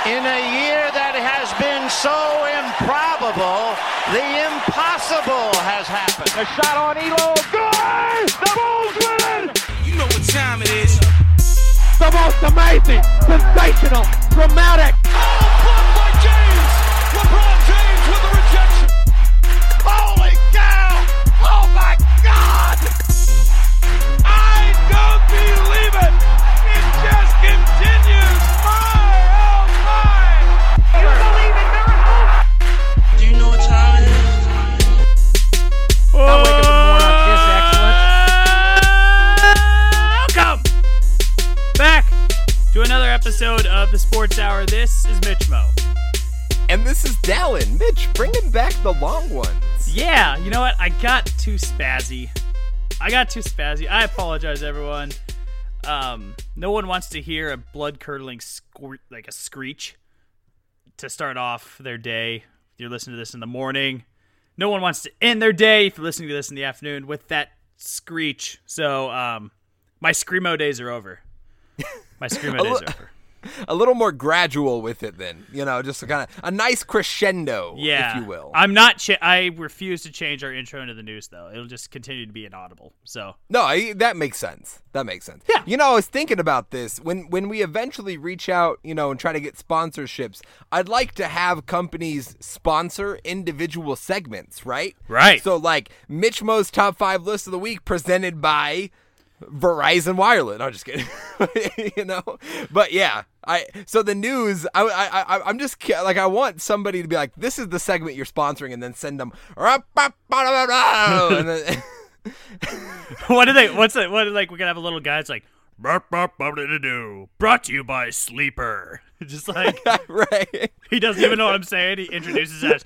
In a year that has been so improbable, the impossible has happened. A shot on Elo. Good! The Bulls win! You know what time it is. The most amazing, sensational, dramatic. Oh, blocked by James! LeBron James with the rejection. Holy cow! Oh my God! I don't believe it! It just continues! My, oh my! You believe in miracles? Do you know what time it is? Don't wake up in the morning on Kiss Excellence. Welcome back to another episode of the Sports Hour. This is Mitch Mo. And this is Dallin. Mitch, bringing back the long ones. Yeah, you know what? I got too spazzy. I apologize, everyone. No one wants to hear a blood-curdling like a screech to start off their day. If you're listening to this in the morning. No one wants to end their day if you're listening to this in the afternoon with that screech. So, my Screamo days are over. A little more gradual with it then, just kind of a nice crescendo, if you will. I'm not. I refuse to change our intro into the news, though. It'll just continue to be inaudible. So no, that makes sense. Yeah. I was thinking about this when we eventually reach out, and try to get sponsorships. I'd like to have companies sponsor individual segments, right? Right. So like Mitch Mo's top 5 list of the week presented by Verizon Wireless. No, I'm just kidding. But yeah, so the news. I'm just like, I want somebody to be like, this is the segment you're sponsoring, and then send them. And then, what we're gonna have a little guy. It's like brought to you by Sleeper. Just like right. He doesn't even know what I'm saying. He introduces us.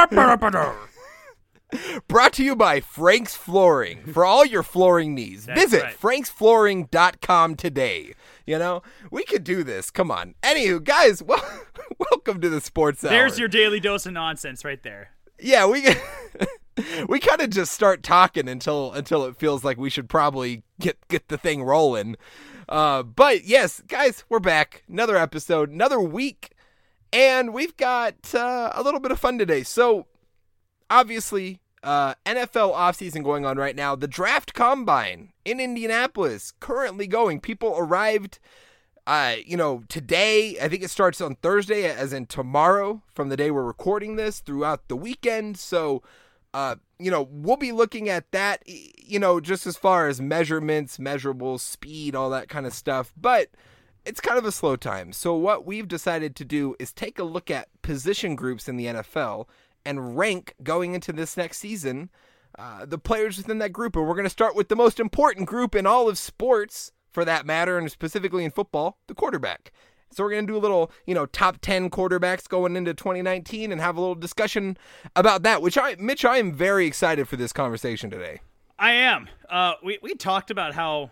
Brought to you by Frank's Flooring. For all your flooring needs, visit franksflooring.com today. We could do this. Come on. Anywho, guys, welcome to the Sports Hour. There's your daily dose of nonsense right there. Yeah, we kind of just start talking until it feels like we should probably get the thing rolling. But yes, guys, we're back. Another episode, another week, and we've got a little bit of fun today. So, obviously, NFL offseason going on right now. The draft combine in Indianapolis currently going. People arrived, today. I think it starts on Thursday, as in tomorrow, from the day we're recording this throughout the weekend. So, we'll be looking at that, just as far as measurements, measurables, speed, all that kind of stuff. But it's kind of a slow time. So what we've decided to do is take a look at position groups in the NFL and rank going into this next season the players within that group. And we're going to start with the most important group in all of sports, for that matter, and specifically in football, the quarterback. So we're going to do a little, top 10 quarterbacks going into 2019 and have a little discussion about that, Mitch, I am very excited for this conversation today. I am. We talked about how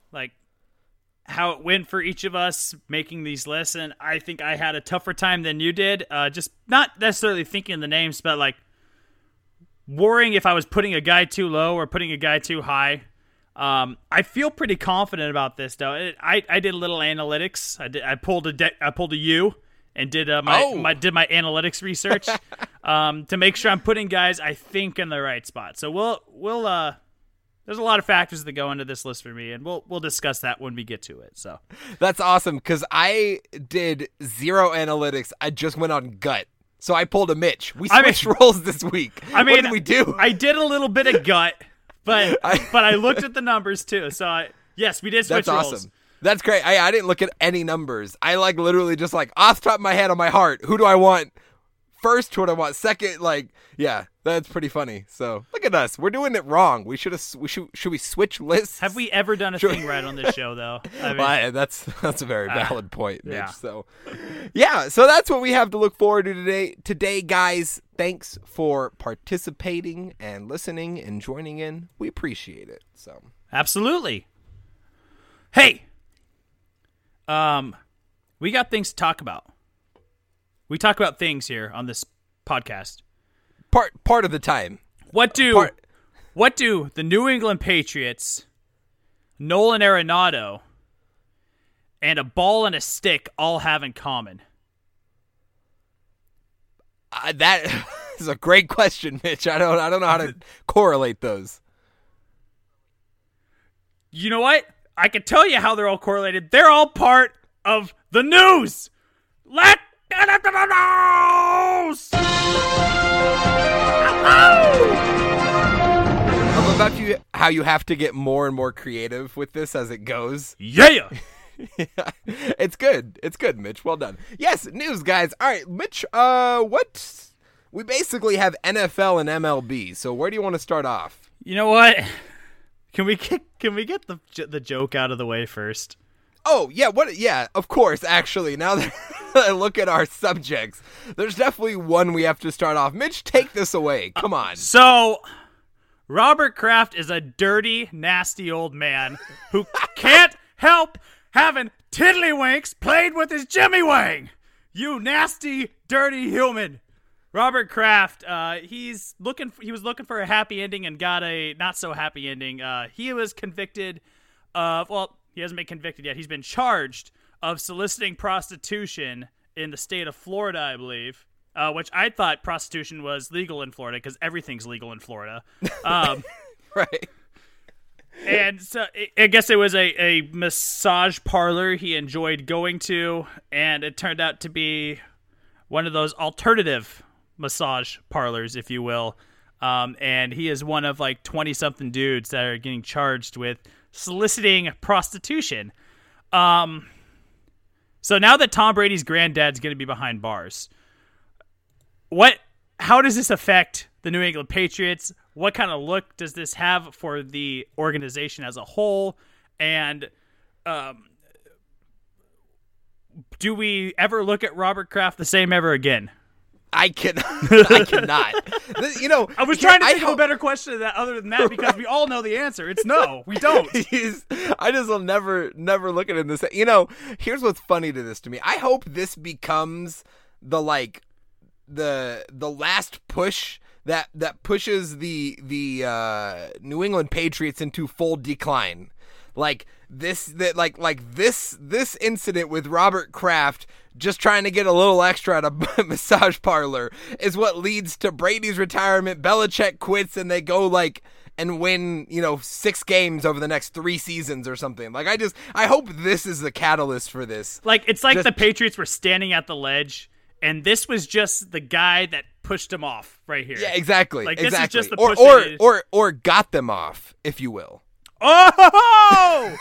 it went for each of us making these lists, and I think I had a tougher time than you did. Just not necessarily thinking of the names, but like worrying if I was putting a guy too low or putting a guy too high. I feel pretty confident about this, though. I did a little analytics. I pulled a U and did my analytics research to make sure I'm putting guys I think in the right spot. So we'll there's a lot of factors that go into this list for me, and we'll discuss that when we get to it. So that's awesome, because I did zero analytics. I just went on gut. So I pulled a Mitch. We switched roles this week. What did we do? I did a little bit of gut, but I looked at the numbers too. So yes, we did switch roles. That's awesome. That's great. I didn't look at any numbers. I literally just off the top of my head on my heart, who do I want first, who do I want second? Yeah, that's pretty funny. So look at us. We're doing it wrong. Should we switch lists? Have we ever done a thing right on this show, though? That's a very valid point, Mitch. Yeah. So that's what we have to look forward to today. Today, guys, thanks for participating and listening and joining in. We appreciate it. So absolutely. Hey, we got things to talk about. We talk about things here on this podcast. Part of the time. What do the New England Patriots, Nolan Arenado, and a ball and a stick all have in common? That is a great question, Mitch. I don't know how to correlate those. You know what? I can tell you how they're all correlated. They're all part of the news. Let's get into the news! I love about how you have to get more and more creative with this as it goes. Yeah! It's good. It's good, Mitch. Well done. Yes, news, guys. All right, Mitch, we basically have NFL and MLB, so where do you want to start off? You know what? Can we get the joke out of the way first? Oh, yeah, yeah, of course, actually. Now that I look at our subjects, there's definitely one we have to start off. Mitch, take this away. Come on. So, Robert Kraft is a dirty, nasty old man who can't help having tiddlywinks played with his Jimmy Wang. You nasty, dirty human. Robert Kraft, he was looking for a happy ending and got a not so happy ending. He was convicted of, well, he hasn't been convicted yet. He's been charged of soliciting prostitution in the state of Florida, I believe, which I thought prostitution was legal in Florida because everything's legal in Florida. Right. And so I guess it was a massage parlor he enjoyed going to, and it turned out to be one of those alternative massage parlors, if you will. And he is one of like 20-something dudes that are getting charged with soliciting prostitution. So now that Tom Brady's granddad's going to be behind bars, how does this affect the New England Patriots? What kind of look does this have for the organization as a whole? And do we ever look at Robert Kraft the same ever again? I cannot. You know, I was trying to think of a better question to that other than that because we all know the answer. It's no, we don't. I just will never look at it in this. You know, here's what's funny to this to me. I hope this becomes the last push that pushes the New England Patriots into full decline. This incident with Robert Kraft just trying to get a little extra at a massage parlor is what leads to Brady's retirement. Belichick quits and they go and win, 6 games over the next 3 seasons or something. I hope this is the catalyst for this. It's like the Patriots were standing at the ledge and this was just the guy that pushed them off right here. Yeah, exactly. This is just the push or got them off, if you will. Oh!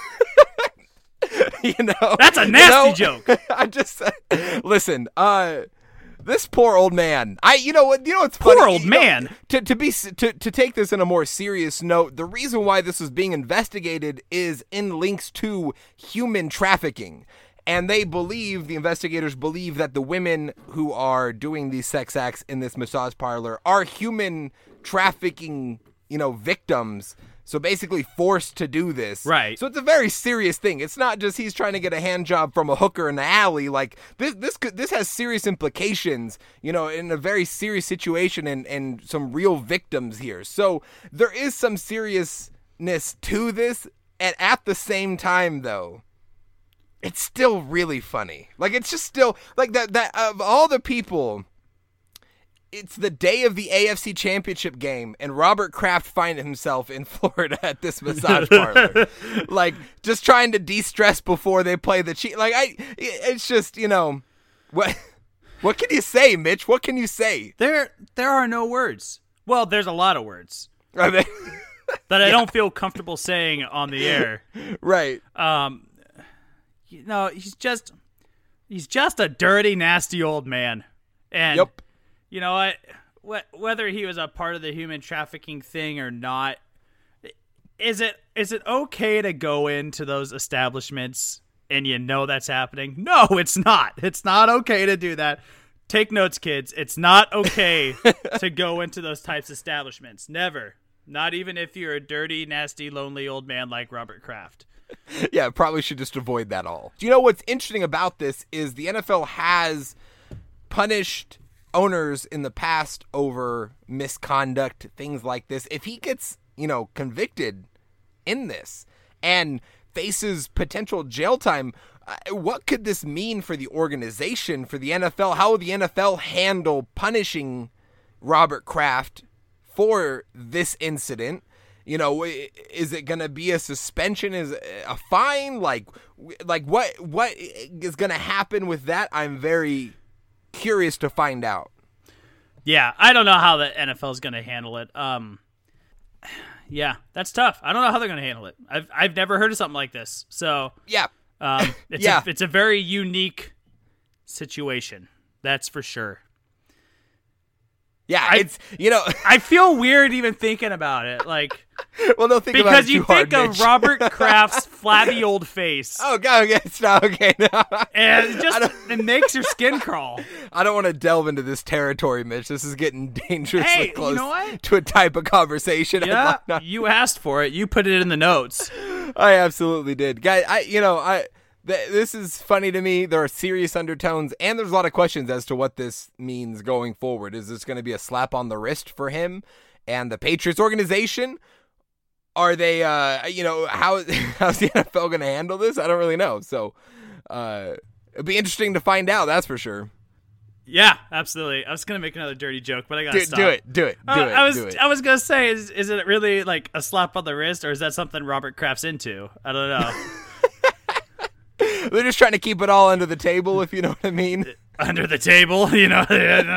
That's a nasty joke. I just listen. This poor old man. What's poor funny? Old man. To take this in a more serious note, the reason why this is being investigated is in links to human trafficking. And the investigators believe that the women who are doing these sex acts in this massage parlor are human trafficking, victims. So basically forced to do this. Right. So it's a very serious thing. It's not just he's trying to get a hand job from a hooker in the alley. This has serious implications, in a very serious situation and some real victims here. So there is some seriousness to this. And at the same time, though, it's still really funny. It's just still that of all the people. It's the day of the AFC Championship game, and Robert Kraft finds himself in Florida at this massage parlor, just trying to de-stress before they play the Chiefs. It's just what can you say, Mitch? What can you say? There are no words. Well, there's a lot of words Are they? that I don't feel comfortable saying on the air. Right. He's just a dirty, nasty old man, and. Yep. You know what? Whether he was a part of the human trafficking thing or not, is it okay to go into those establishments and that's happening? No, it's not. It's not okay to do that. Take notes, kids. It's not okay to go into those types of establishments. Never. Not even if you're a dirty, nasty, lonely old man like Robert Kraft. Yeah, probably should just avoid that all. Do you know what's interesting about this is the NFL has punished owners in the past over misconduct, things like this. If he gets, convicted in this and faces potential jail time, what could this mean for the organization, for the NFL? How will the NFL handle punishing Robert Kraft for this incident? You know, is it going to be a suspension? Is it a fine? Like what is going to happen with that? I'm very curious to find out. Yeah, I don't know how the NFL is going to handle it. Yeah, that's tough. I don't know how they're going to handle it. I've never heard of something like this. So yeah, it's a very unique situation. That's for sure. Yeah, I feel weird even thinking about it. Like, well, don't think because about it you too think hard, of Mitch. Robert Kraft's flabby old face. Oh God, okay, stop. Okay, no. And it makes your skin crawl. I don't want to delve into this territory, Mitch. This is getting dangerously close you know what? to a type of conversation. Yeah, you asked for it. You put it in the notes. I absolutely did, guys. This is funny to me. There are serious undertones, and there's a lot of questions as to what this means going forward. Is this going to be a slap on the wrist for him and the Patriots organization? Are they, how's the NFL going to handle this? I don't really know. So it'll be interesting to find out, that's for sure. Yeah, absolutely. I was going to make another dirty joke, but I got to stop. Do it. I was going to say, is it really like a slap on the wrist, or is that something Robert Kraft's into? I don't know. They're just trying to keep it all under the table, if you know what I mean. Under the table, you know.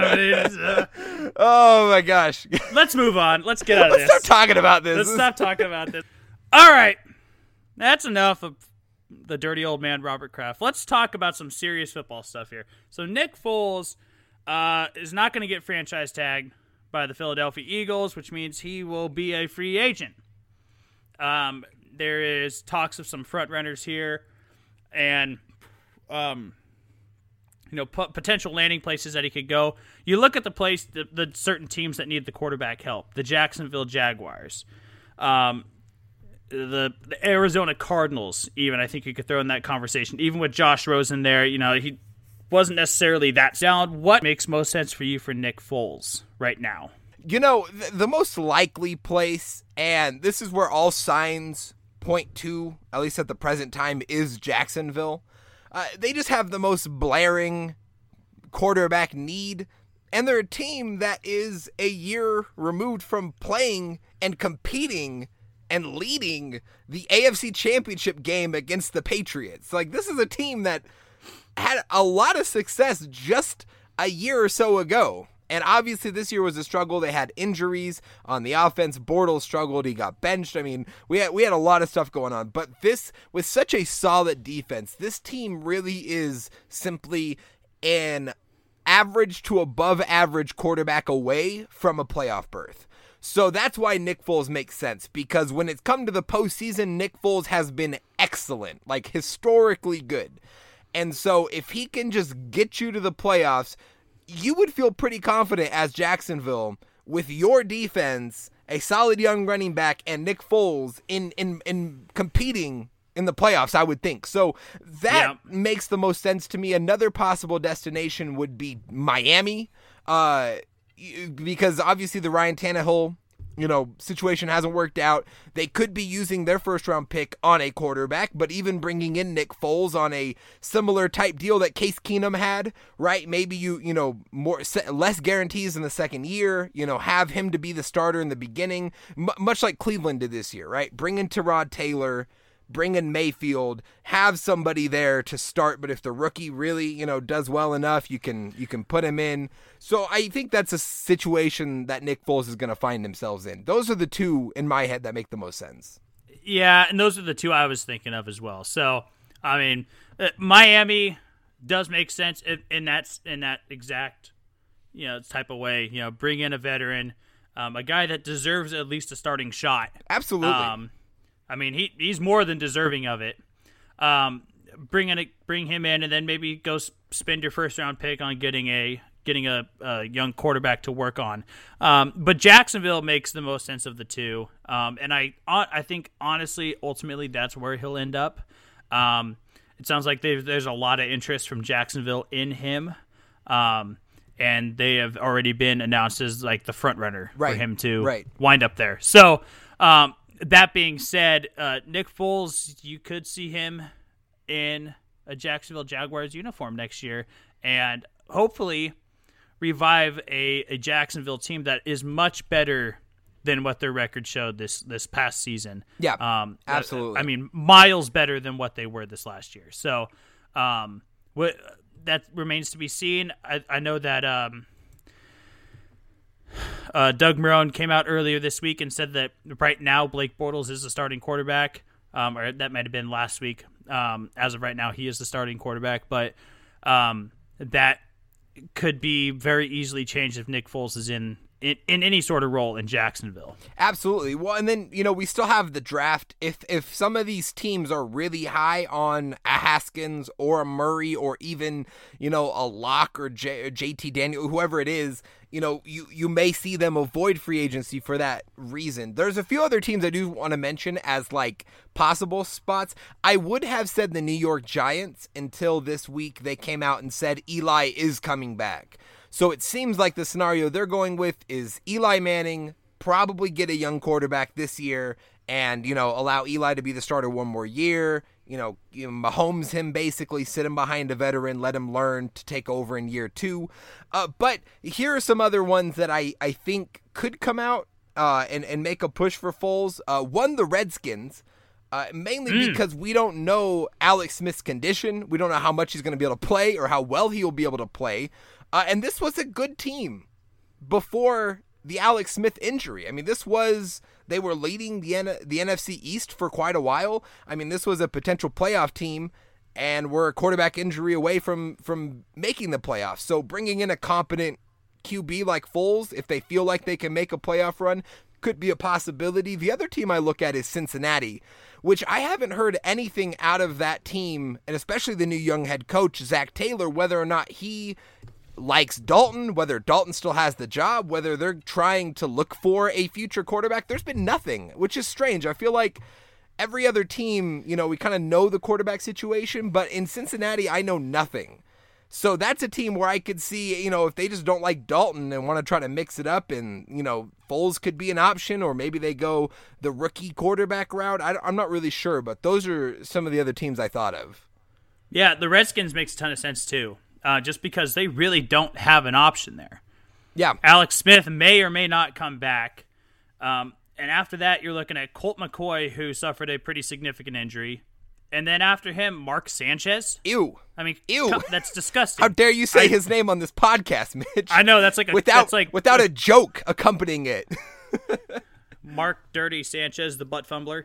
Oh, my gosh. Let's move on. Let's get out of this. Let's stop talking about this. Let's stop talking about this. All right. That's enough of the dirty old man, Robert Kraft. Let's talk about some serious football stuff here. So Nick Foles is not going to get franchise tagged by the Philadelphia Eagles, which means he will be a free agent. There is talks of some front runners here. And, potential landing places that he could go. You look at the certain teams that need the quarterback help. The Jacksonville Jaguars, the Arizona Cardinals. Even I think you could throw in that conversation. Even with Josh Rosen there, he wasn't necessarily that sound. What makes most sense for you for Nick Foles right now? The most likely place, and this is where all signs point to, at least at the present time, is Jacksonville. They just have the most blaring quarterback need, and they're a team that is a year removed from playing and competing and leading the AFC Championship game against the Patriots. Like, this is a team that had a lot of success just a year or so ago. And obviously this year was a struggle. They had injuries on the offense. Bortles struggled. He got benched. I mean, we had a lot of stuff going on. But this, with such a solid defense, this team really is simply an average to above average quarterback away from a playoff berth. So that's why Nick Foles makes sense, because when it's come to the postseason, Nick Foles has been excellent, like historically good. And so if he can just get you to the playoffs, you would feel pretty confident as Jacksonville with your defense, a solid young running back, and Nick Foles in competing in the playoffs, I would think. So that makes the most sense to me. Another possible destination would be Miami, because obviously the Ryan Tannehill situation hasn't worked out. They could be using their first-round pick on a quarterback, but even bringing in Nick Foles on a similar type deal that Case Keenum had, right? Maybe less guarantees in the second year, have him to be the starter in the beginning, much like Cleveland did this year, right? Bring in Tyrod Taylor, bring in Mayfield, have somebody there to start, but if the rookie really, does well enough, you can put him in. So I think that's a situation that Nick Foles is going to find himself in. Those are the two in my head that make the most sense. Yeah, and those are the two I was thinking of as well. So, I mean, Miami does make sense in that exact, type of way. Bring in a veteran, a guy that deserves at least a starting shot. Absolutely. I mean, he's more than deserving of it. Bring him in, and then maybe go spend your first round pick on getting a young quarterback to work on. But Jacksonville makes the most sense of the two, and I think honestly, ultimately, that's where he'll end up. It sounds like there's a lot of interest from Jacksonville in him, and they have already been announced as like the front runner for him to wind up there. So. That being said, Nick Foles, you could see him in a Jacksonville Jaguars uniform next year and hopefully revive a Jacksonville team that is much better than what their record showed this past season. Yeah, absolutely. I mean, miles better than what they were this last year. So that remains to be seen. I know that Doug Marrone came out earlier this week and said that right now Blake Bortles is the starting quarterback, or that might have been last week. As of right now, he is the starting quarterback, but that could be very easily changed if Nick Foles is in any sort of role in Jacksonville. Absolutely. Well, and then, we still have the draft. If some of these teams are really high on a Haskins or a Murray or even, a Locke or JT Daniel, whoever it is, you may see them avoid free agency for that reason. There's a few other teams I do want to mention as possible spots. I would have said the New York Giants until this week they came out and said Eli is coming back. So it seems like the scenario they're going with is Eli Manning, probably get a young quarterback this year and, allow Eli to be the starter one more year. Mahomes him basically, sit him behind a veteran, let him learn to take over in year 2. But here are some other ones that I think could come out and make a push for Foles. One, the Redskins. Mainly because we don't know Alex Smith's condition. We don't know how much he's going to be able to play or how well he will be able to play. And this was a good team before the Alex Smith injury. I mean, they were leading the NFC East for quite a while. I mean, this was a potential playoff team and we're a quarterback injury away from making the playoffs. So bringing in a competent QB like Foles, if they feel like they can make a playoff run, could be a possibility. The other team I look at is Cincinnati, which I haven't heard anything out of that team, and especially the new young head coach, Zach Taylor, whether or not he likes Dalton, whether Dalton still has the job, whether they're trying to look for a future quarterback. There's been nothing, which is strange. I feel like every other team, we kind of know the quarterback situation, but in Cincinnati, I know nothing. So that's a team where I could see, if they just don't like Dalton and want to try to mix it up and, Foles could be an option, or maybe they go the rookie quarterback route. I'm not really sure, but those are some of the other teams I thought of. Yeah, the Redskins makes a ton of sense too. Just because they really don't have an option there. Yeah. Alex Smith may or may not come back. And after that, you're looking at Colt McCoy, who suffered a pretty significant injury. And then after him, Mark Sanchez. Ew. I mean, ew. That's disgusting. How dare you say his name on this podcast, Mitch? I know, that's without a joke accompanying it. Mark Dirty Sanchez, the butt fumbler.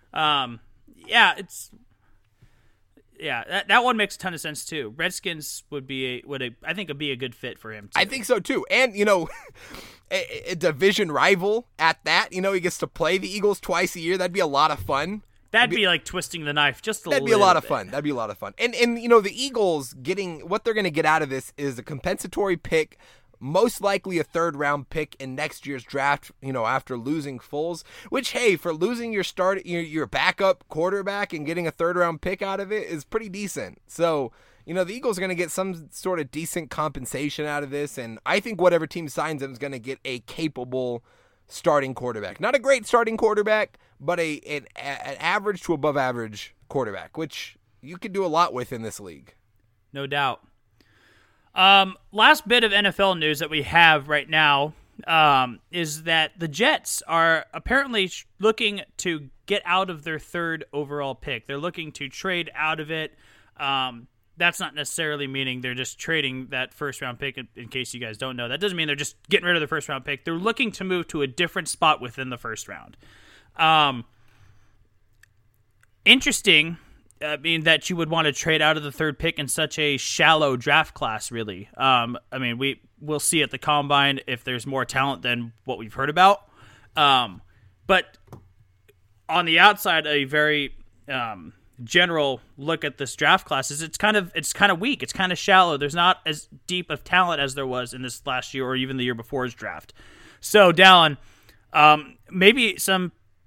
That one makes a ton of sense too. Redskins would be I think would be a good fit for him too. I think so too. And a division rival at that. He gets to play the Eagles twice a year. That'd be a lot of fun. That'd be like twisting the knife just a little bit. That'd be a lot of fun. That'd be a lot of fun. And the Eagles what they're going to get out of this is a compensatory pick, most likely a 3rd-round pick in next year's draft, after losing Foles, which, hey, for losing your backup quarterback and getting a 3rd-round pick out of it is pretty decent. So, the Eagles are going to get some sort of decent compensation out of this, and I think whatever team signs them is going to get a capable starting quarterback. Not a great starting quarterback, but an average to above average quarterback, which you can do a lot with in this league. No doubt. Last bit of NFL news that we have right now is that the Jets are apparently looking to get out of their 3rd overall pick. They're looking to trade out of it. That's not necessarily meaning they're just trading that 1st-round pick, in case you guys don't know. That doesn't mean they're just getting rid of the 1st-round pick. They're looking to move to a different spot within the 1st round. Interesting. That you would want to trade out of the 3rd pick in such a shallow draft class, really. We'll see at the Combine if there's more talent than what we've heard about. But on the outside, a very general look at this draft class is it's kind of weak. It's kind of shallow. There's not as deep of talent as there was in this last year or even the year before's draft. So, Dallin, maybe some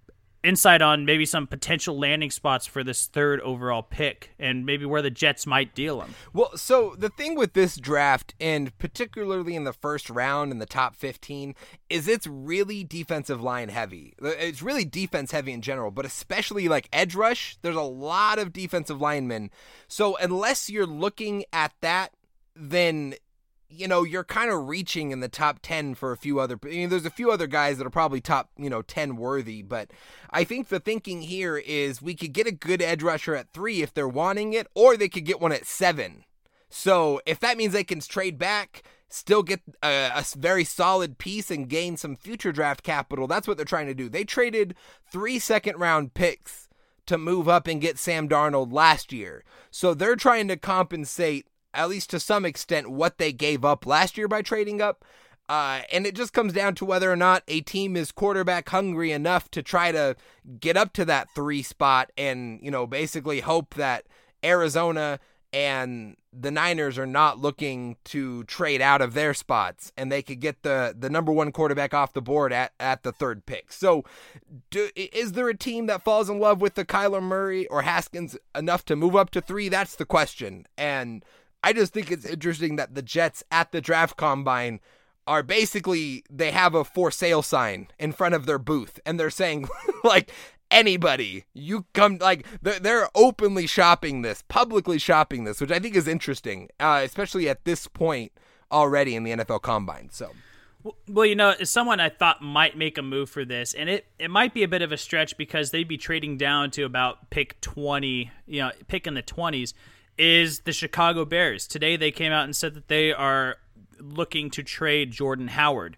insight on maybe some potential landing spots for this third overall pick and maybe where the Jets might deal them. Well, so the thing with this draft, and particularly in the first round in the top 15, is it's really defensive line heavy. It's really defense heavy in general, but especially like edge rush, there's a lot of defensive linemen. So unless you're looking at that, then you're kind of reaching in the top 10 for a few other, there's a few other guys that are probably top, 10 worthy, but I think the thinking here is we could get a good edge rusher at 3 if they're wanting it, or they could get one at 7. So if that means they can trade back, still get a very solid piece and gain some future draft capital, that's what they're trying to do. They traded 3 second-round picks to move up and get Sam Darnold last year. So they're trying to compensate, at least to some extent, what they gave up last year by trading up. And it just comes down to whether or not a team is quarterback hungry enough to try to get up to that 3 spot and, basically hope that Arizona and the Niners are not looking to trade out of their spots and they could get the number 1 quarterback off the board at the 3rd pick. So is there a team that falls in love with the Kyler Murray or Haskins enough to move up to 3? That's the question. And I just think it's interesting that the Jets at the draft combine are basically, they have a for sale sign in front of their booth and they're saying like, anybody, you come, like they're openly shopping this, publicly shopping this, which I think is interesting, especially at this point already in the NFL combine. So, well, as someone I thought might make a move for this, and it might be a bit of a stretch because they'd be trading down to about pick 20, pick in the 20s, is the Chicago Bears. Today they came out and said that they are looking to trade Jordan Howard.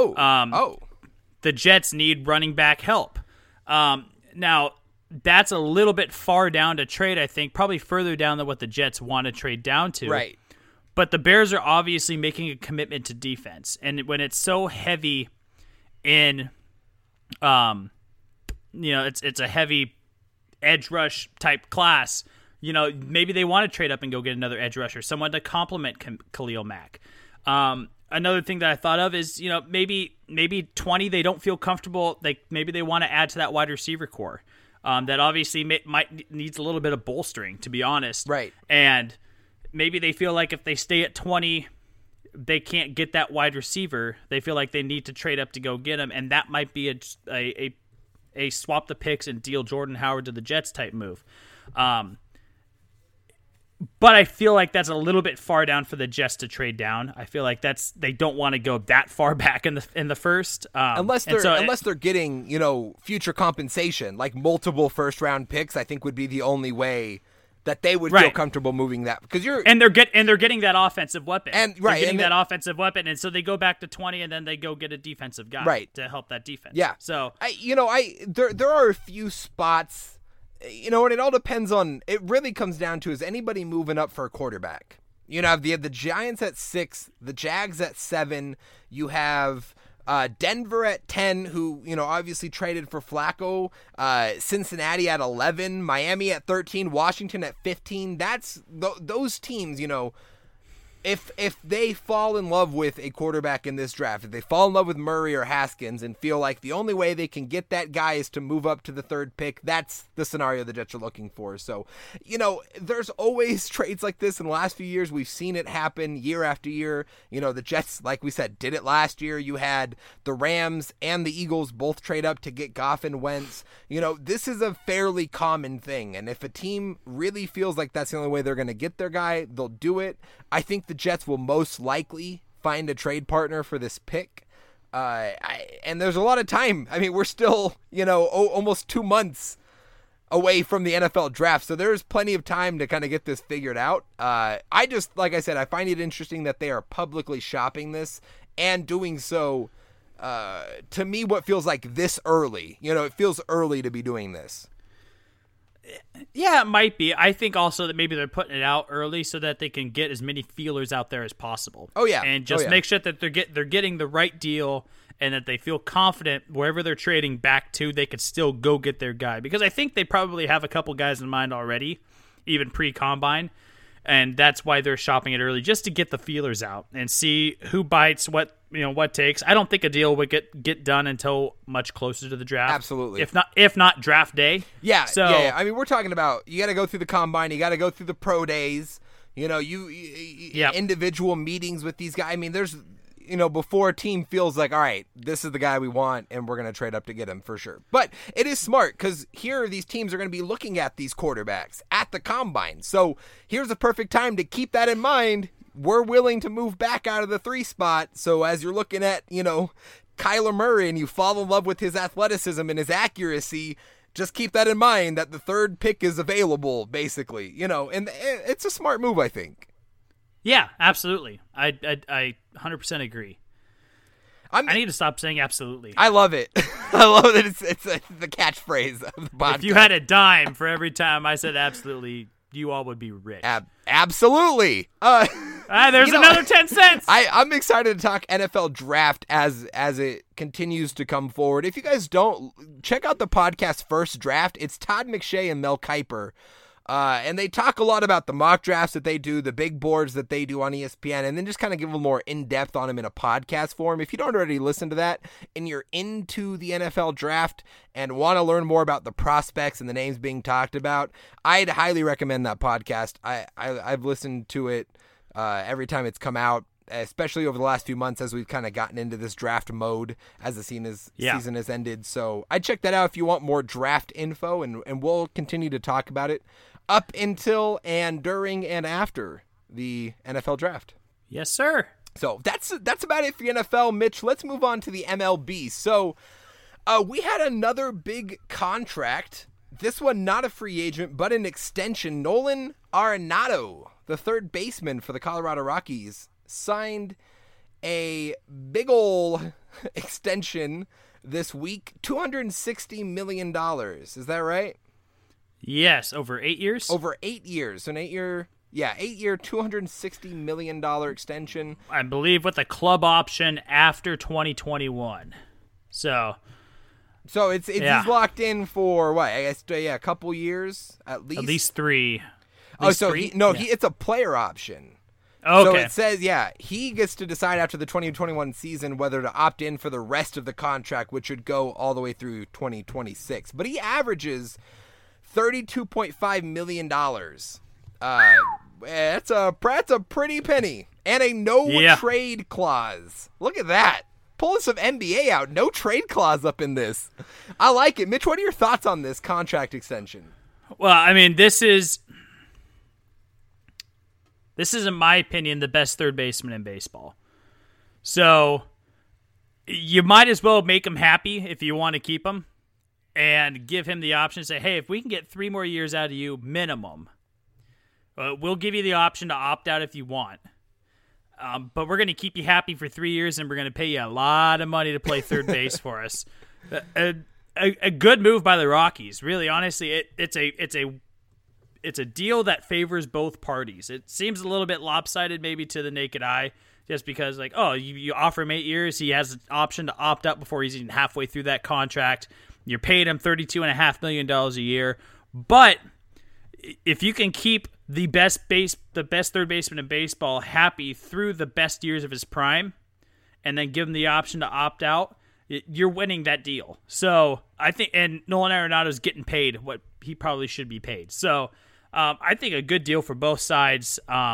The Jets need running back help. Now, that's a little bit far down to trade, I think, probably further down than what the Jets want to trade down to. Right. But the Bears are obviously making a commitment to defense. And when it's so heavy in, it's a heavy edge rush type class, maybe they want to trade up and go get another edge rusher, someone to complement Khalil Mack. Another thing that I thought of is, maybe 20, they don't feel comfortable. Maybe they want to add to that wide receiver core. That obviously needs a little bit of bolstering, to be honest. Right. And maybe they feel like if they stay at 20, they can't get that wide receiver. They feel like they need to trade up to go get him, and that might be a swap the picks and deal Jordan Howard to the Jets type move. But I feel like that's a little bit far down for the Jets to trade down. I feel like they don't want to go that far back in the first. Unless they're getting, future compensation, like multiple first round picks, I think would be the only way that they would feel comfortable moving that, because they're getting that offensive weapon. That offensive weapon, and so they go back to 20 and then they go get a defensive guy to help that defense. Yeah. So there are a few spots. And it all depends on, it really comes down to, is anybody moving up for a quarterback? You have the Giants at 6, the Jags at 7, you have Denver at 10, who, obviously traded for Flacco, Cincinnati at 11, Miami at 13, Washington at 15. That's those teams, if they fall in love with a quarterback in this draft, if they fall in love with Murray or Haskins and feel like the only way they can get that guy is to move up to the 3rd pick, that's the scenario the Jets are looking for. So, there's always trades like this in the last few years. We've seen it happen year after year. The Jets, like we said, did it last year. You had the Rams and the Eagles both trade up to get Goff and Wentz. This is a fairly common thing. And if a team really feels like that's the only way they're going to get their guy, they'll do it. I think the Jets will most likely find a trade partner for this pick. And there's a lot of time. I mean, we're still, almost 2 months away from the NFL draft. So there's plenty of time to kind of get this figured out. Like I said, I find it interesting that they are publicly shopping this and doing so, to me, what feels like this early. It feels early to be doing this. Yeah, it might be. I think also that maybe they're putting it out early so that they can get as many feelers out there as possible. Oh yeah, and just make sure that they're getting the right deal and that they feel confident wherever they're trading back to, they could still go get their guy. Because I think they probably have a couple guys in mind already, even pre-combine, and that's why they're shopping it early, just to get the feelers out and see who bites, what what takes. I don't think a deal would get done until much closer to the draft. Absolutely. If not draft day. Yeah. So yeah. I mean, we're talking about you got to go through the combine, you got to go through the pro days. Individual meetings with these guys. I mean, there's before a team feels like, all right, this is the guy we want, and we're going to trade up to get him for sure. But it is smart because here these teams are going to be looking at these quarterbacks at the combine. So here's a perfect time to keep that in mind. We're willing to move back out of the 3 spot. So as you're looking at, Kyler Murray and you fall in love with his athleticism and his accuracy, just keep that in mind that the 3rd pick is available, basically, and it's a smart move, I think. Yeah, absolutely. I 100% agree. I need to stop saying absolutely. I love it. I love that it's the catchphrase of the podcast. If you had a dime for every time I said absolutely, you all would be rich. Absolutely. There's another 10 cents. I'm excited to talk NFL draft as it continues to come forward. If you guys don't, check out the podcast First Draft. It's Todd McShay and Mel Kiper. And they talk a lot about the mock drafts that they do, the big boards that they do on ESPN, and then just kind of give a little more in-depth on them in a podcast form. If you don't already listen to that and you're into the NFL draft and want to learn more about the prospects and the names being talked about, I'd highly recommend that podcast. I've listened to it every time it's come out, especially over the last few months as we've kind of gotten into this draft mode as the season has ended. So I'd check that out if you want more draft info, and we'll continue to talk about it up until and during and after the NFL draft. Yes, sir. So that's about it for the NFL, Mitch. Let's move on to the MLB. So we had another big contract. This one not a free agent, but an extension. Nolan Arenado, the 3rd baseman for the Colorado Rockies, signed a big ol' extension this week, $260 million. Is that right? Yes, over 8 years? Over 8 years. An 8-year, $260 million extension. I believe with a club option after 2021. So it's he's locked in for what? I guess a couple years at least. At least 3. It's a player option. Okay. So it says, he gets to decide after the 2021 season whether to opt in for the rest of the contract, which would go all the way through 2026. But he averages $32.5 million. That's a pretty penny. And a no-trade clause. Look at that. Pulling some NBA out. No trade clause up in this. I like it. Mitch, what are your thoughts on this contract extension? Well, I mean, this is, in my opinion, the best 3rd baseman in baseball. So you might as well make him happy if you want to keep him and give him the option to say, hey, if we can get 3 more years out of you, minimum, we'll give you the option to opt out if you want. But we're going to keep you happy for 3 years, and we're going to pay you a lot of money to play 3rd base for us. A good move by the Rockies. Really, honestly, it's a deal that favors both parties. It seems a little bit lopsided maybe to the naked eye, just because you offer him 8 years, he has an option to opt out before he's even halfway through that contract. You're paying him $32.5 million a year. But if you can keep the best 3rd baseman in baseball happy through the best years of his prime, and then give him the option to opt out, you're winning that deal. So I think, and Nolan Arenado's getting paid what he probably should be paid. So I think a good deal for both sides.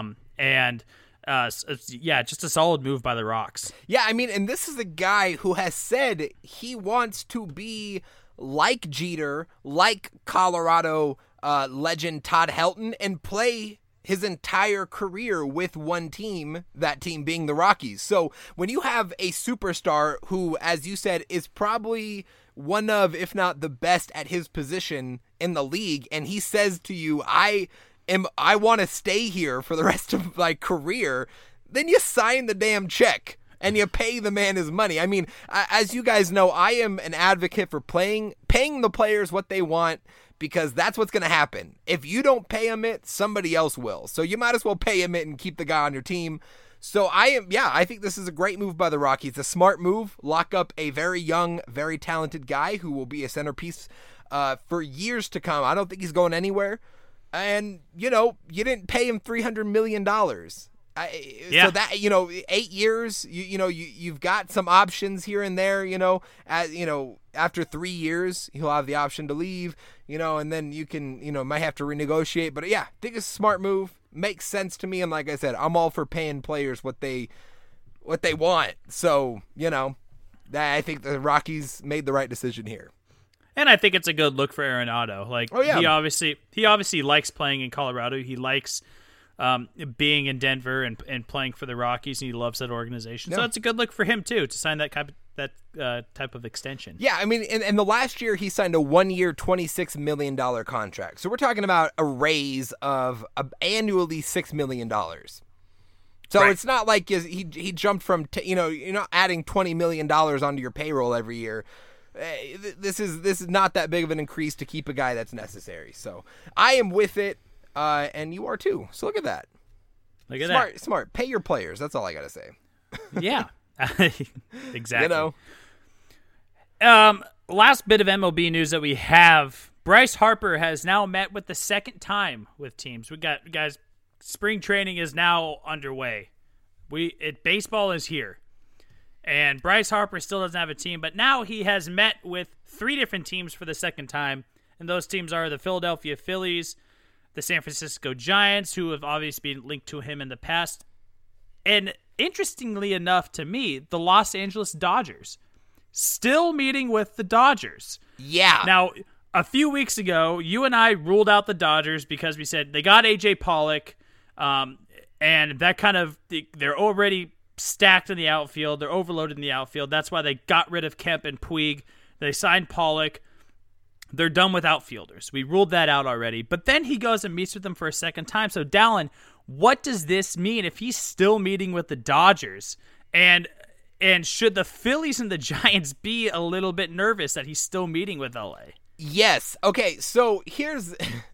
Just a solid move by the Rocks. Yeah, I mean, and this is a guy who has said he wants to be like Jeter, like Colorado legend Todd Helton, and play his entire career with one team, that team being the Rockies. So when you have a superstar who, as you said, is probably one of, if not the best at his position in the league, and he says to you, I want to stay here for the rest of my career, then you sign the damn check and you pay the man his money. I mean, as you guys know, I am an advocate for paying the players what they want, because that's what's going to happen. If you don't pay him it, somebody else will. So you might as well pay him it and keep the guy on your team. So I think this is a great move by the Rockies. A smart move. Lock up a very young, very talented guy who will be a centerpiece for years to come. I don't think he's going anywhere. And, you didn't pay him $300 million. So that 8 years, you've got some options here and there. After 3 years, he'll have the option to leave. And then you can might have to renegotiate. But yeah, I think it's a smart move. Makes sense to me. And like I said, I'm all for paying players what they want. So I think the Rockies made the right decision here. And I think it's a good look for Arenado. He obviously likes playing in Colorado. He likes being in Denver and playing for the Rockies, and he loves that organization. Yeah. So it's a good look for him too to sign that type of extension. Yeah, I mean, and the last year he signed a 1-year, $26 million contract. So we're talking about a raise of annually $6 million. So It's not like he jumped from you're not adding $20 million onto your payroll every year. This is not that big of an increase to keep a guy that's necessary. So I am with it. And you are too. So look at that. Look at that. Smart. Pay your players. That's all I got to say. Yeah. Exactly. Last bit of MLB news that we have. Bryce Harper has now met with the second time with teams. We got guys. Spring training is now underway. Baseball is here. And Bryce Harper still doesn't have a team, but now he has met with 3 different teams for the second time. And those teams are the Philadelphia Phillies, the San Francisco Giants, who have obviously been linked to him in the past. And interestingly enough to me, the Los Angeles Dodgers. Still meeting with the Dodgers. Yeah. Now, a few weeks ago, you and I ruled out the Dodgers because we said they got A.J. Pollock, and that kind of, they're already stacked in the outfield. They're overloaded in the outfield. That's why they got rid of Kemp and Puig. They signed Pollock. They're done with outfielders. We ruled that out already. But then he goes and meets with them for a second time. So, Dallin, what does this mean if he's still meeting with the Dodgers? And should the Phillies and the Giants be a little bit nervous that he's still meeting with LA? Yes. Okay, so here's...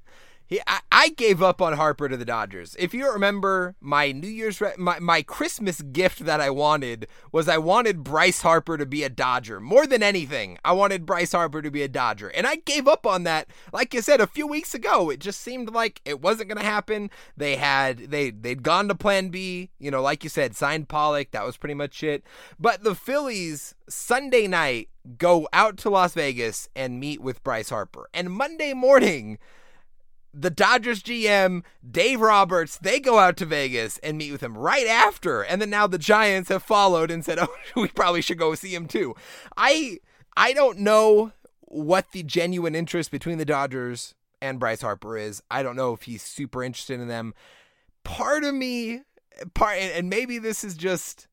I gave up on Harper to the Dodgers. If you remember, my New Year's my Christmas gift that I wanted Bryce Harper to be a Dodger. More than anything, I wanted Bryce Harper to be a Dodger. And I gave up on that, like you said, a few weeks ago. It just seemed like it wasn't going to happen. They'd gone to plan B, like you said, signed Pollock. That was pretty much it. But the Phillies, Sunday night, go out to Las Vegas and meet with Bryce Harper. And Monday morning, the Dodgers GM, Dave Roberts, they go out to Vegas and meet with him right after. And then now the Giants have followed and said, oh, we probably should go see him too. I don't know what the genuine interest between the Dodgers and Bryce Harper is. I don't know if he's super interested in them. Part of me, and maybe this is just,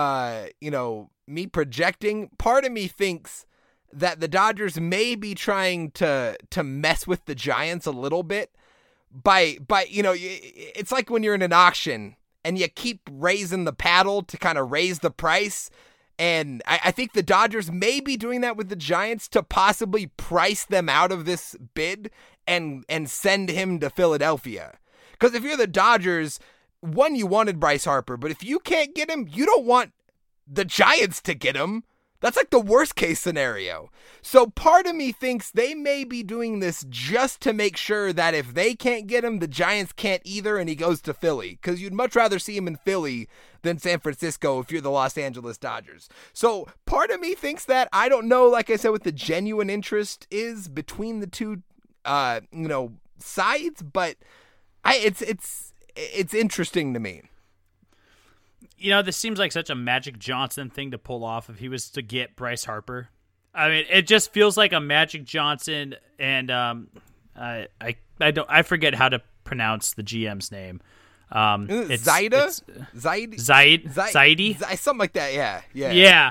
me projecting, part of me thinks that the Dodgers may be trying to mess with the Giants a little bit by it's like when you're in an auction and you keep raising the paddle to kind of raise the price. And I think the Dodgers may be doing that with the Giants to possibly price them out of this bid and send him to Philadelphia. Because if you're the Dodgers, one, you wanted Bryce Harper, but if you can't get him, you don't want the Giants to get him. That's like the worst case scenario. So part of me thinks they may be doing this just to make sure that if they can't get him, the Giants can't either, and he goes to Philly. Because you'd much rather see him in Philly than San Francisco if you're the Los Angeles Dodgers. So part of me thinks that. I don't know, like I said, what the genuine interest is between the two, sides, but it's interesting to me. This seems like such a Magic Johnson thing to pull off if he was to get Bryce Harper. I mean, it just feels like a Magic Johnson, and I forget how to pronounce the GM's name. Zaidi, something like that. Yeah.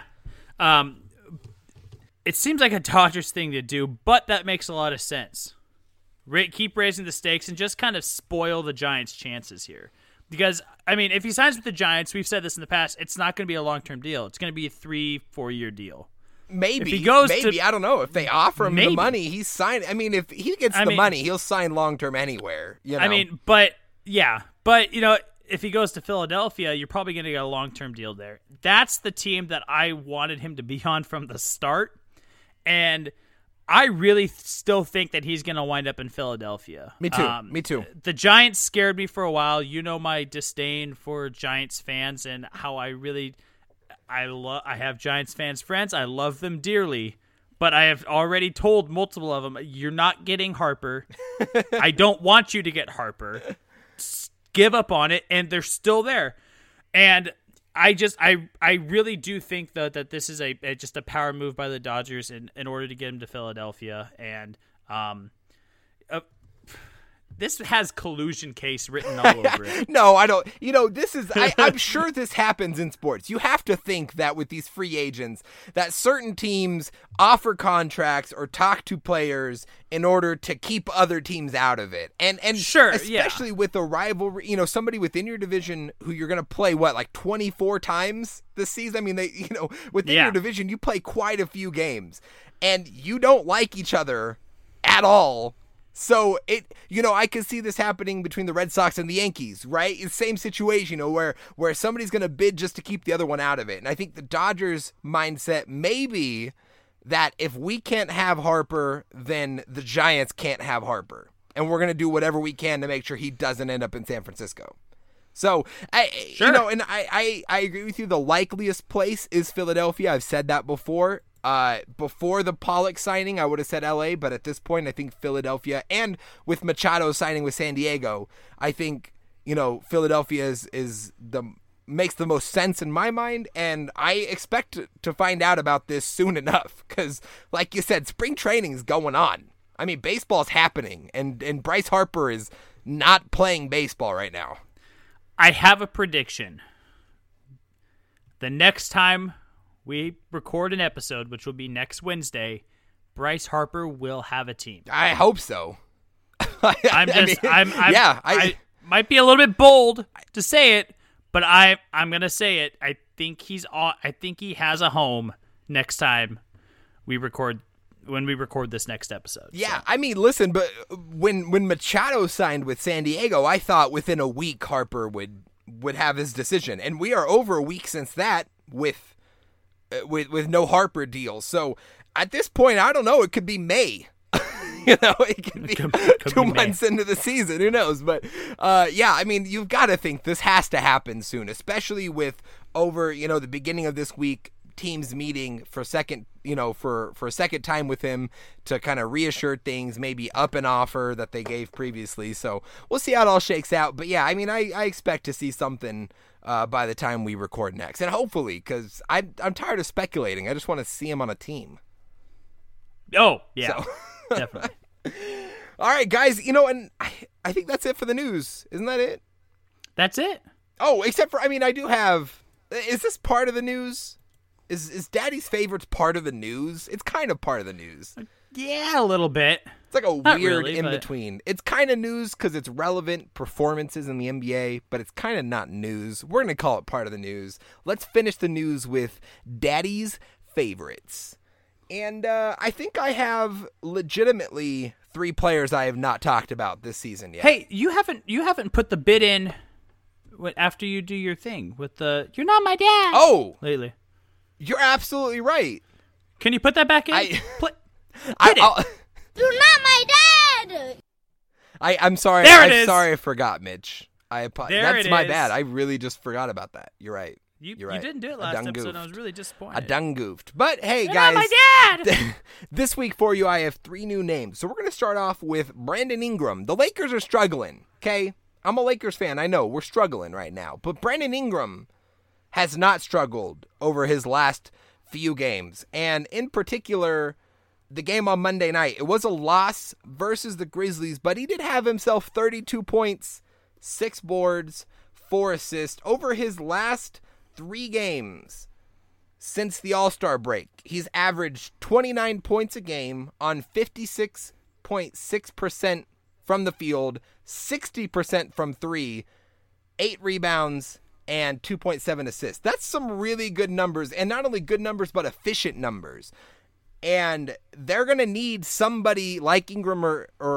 It seems like a Dodgers thing to do, but that makes a lot of sense. Keep raising the stakes and just kind of spoil the Giants' chances here. Because, I mean, if he signs with the Giants, we've said this in the past, it's not going to be a long-term deal. It's going to be a 3-4 year deal. Maybe. If he goes I don't know. If they offer him the money, he's signed. I mean, if he gets the money, he'll sign long-term anywhere. I mean, but if he goes to Philadelphia, you're probably going to get a long-term deal there. That's the team that I wanted him to be on from the start. And I really still think that he's going to wind up in Philadelphia. Me too. The Giants scared me for a while. You know my disdain for Giants fans and how I have Giants fans friends. I love them dearly. But I have already told multiple of them, you're not getting Harper. I don't want you to get Harper. Give up on it, and they're still there. And I really do think that this is just a power move by the Dodgers in order to get him to Philadelphia. And this has collusion case written all over it. No, I don't. This is. I'm sure this happens in sports. You have to think that with these free agents, that certain teams offer contracts or talk to players in order to keep other teams out of it. And sure, especially with a rivalry, somebody within your division who you're going to play like 24 times this season. I mean, within your division, you play quite a few games, and you don't like each other at all. So I can see this happening between the Red Sox and the Yankees, right? It's the same situation, where somebody's going to bid just to keep the other one out of it. And I think the Dodgers mindset may be that if we can't have Harper, then the Giants can't have Harper. And we're going to do whatever we can to make sure he doesn't end up in San Francisco. So, and I agree with you. The likeliest place is Philadelphia. I've said that before. Before the Pollock signing, I would have said LA, but at this point, I think Philadelphia, and with Machado signing with San Diego, I think, Philadelphia makes the most sense in my mind, and I expect to find out about this soon enough, because, like you said, spring training is going on. I mean, baseball's happening, and Bryce Harper is not playing baseball right now. I have a prediction. The next time we record an episode, which will be next Wednesday, Bryce Harper will have a team. I hope so. I might be a little bit bold to say it, but I'm gonna say it. I think he has a home next time we record. When we record this next episode. Yeah, so. I mean, listen, but when Machado signed with San Diego, I thought within a week Harper would have his decision, and we are over a week since that with no Harper deal. So at this point, I don't know. It could be May. It could be 2 months into the season. Who knows? But I mean, you've got to think this has to happen soon, especially with over the beginning of this week. Teams meeting for a second time with him to kind of reassure things, maybe up an offer that they gave previously. So we'll see how it all shakes out. But yeah, I mean, I expect to see something by the time we record next, and hopefully, because I'm tired of speculating. I just want to see him on a team. Oh yeah, definitely. All right, guys. And I think that's it for the news. Isn't that it? That's it. Oh, except for I do have. Is this part of the news? Is Daddy's Favorites part of the news? It's kind of part of the news. Yeah, a little bit. It's like a weird in-between. It's kind of news because it's relevant performances in the NBA, but it's kind of not news. We're going to call it part of the news. Let's finish the news with Daddy's Favorites. And I think I have legitimately 3 players I have not talked about this season yet. Hey, you haven't put the bid in after you do your thing with the "You're not my dad." Oh, lately. You're absolutely right. Can you put that back in? Hit it. You're not my dad. I'm sorry. There it is. Sorry, I forgot, Mitch. That's my bad. I really just forgot about that. You're right. You're right. You didn't do it last episode, and I was really disappointed. I done goofed. But hey, You're guys. not my dad. This week for you, I have 3 new names. So we're going to start off with Brandon Ingram. The Lakers are struggling, okay? I'm a Lakers fan. I know. We're struggling right now. But Brandon Ingram has not struggled over his last few games. And in particular, the game on Monday night, it was a loss versus the Grizzlies, but he did have himself 32 points, 6 boards, 4 assists over his last 3 games since the All-Star break. He's averaged 29 points a game on 56.6% from the field, 60% from 3, 8 rebounds, and 2.7 assists. That's some really good numbers, and not only good numbers, but efficient numbers. And they're going to need somebody like Ingram or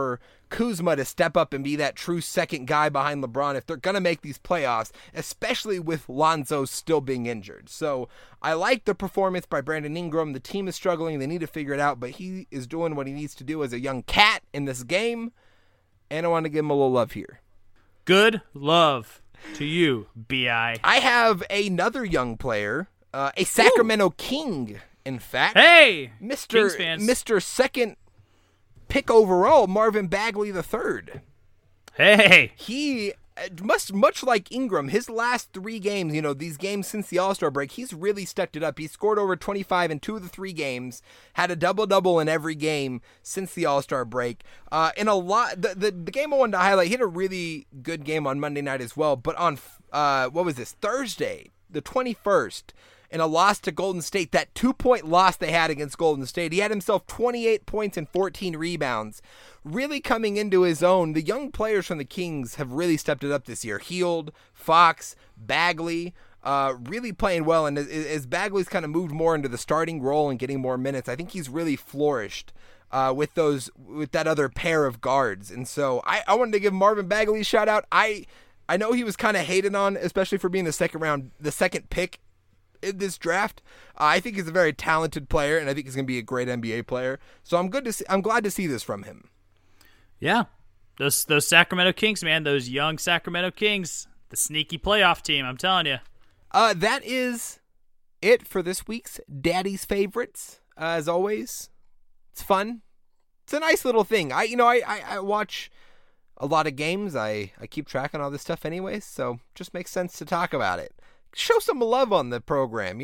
Kuzma to step up and be that true second guy behind LeBron if they're going to make these playoffs, especially with Lonzo still being injured. So I like the performance by Brandon Ingram. The team is struggling. They need to figure it out, but he is doing what he needs to do as a young cat in this game, and I want to give him a little love here. Good love to you, B.I. I have another young player, a Sacramento King, in fact. Hey! Kings fans. Mr. Second pick overall, Marvin Bagley III. Hey! He, much like Ingram, his last 3 games, these games since the All-Star break, he's really stepped it up. He scored over 25 in 2 of the 3 games, had a double-double in every game since the All-Star break. In a lot, the game I wanted to highlight, he had a really good game on Monday night as well, but on, Thursday, the 21st, in a loss to Golden State, that 2-point loss they had against Golden State, he had himself 28 points and 14 rebounds, really coming into his own. The young players from the Kings have really stepped it up this year. Hield, Fox, Bagley, really playing well, and as Bagley's kind of moved more into the starting role and getting more minutes, I think he's really flourished with that other pair of guards. And so I wanted to give Marvin Bagley a shout out. I know he was kind of hated on, especially for being the second pick in this draft. I think he's a very talented player, and I think he's going to be a great NBA player. So I'm glad to see this from him. Yeah, those Sacramento Kings, man, those young Sacramento Kings, the sneaky playoff team. I'm telling you. That is it for this week's Daddy's Favorites. As always, it's fun. It's a nice little thing. I watch a lot of games. I keep track on all this stuff anyways, so just makes sense to talk about it. Show some love on the program,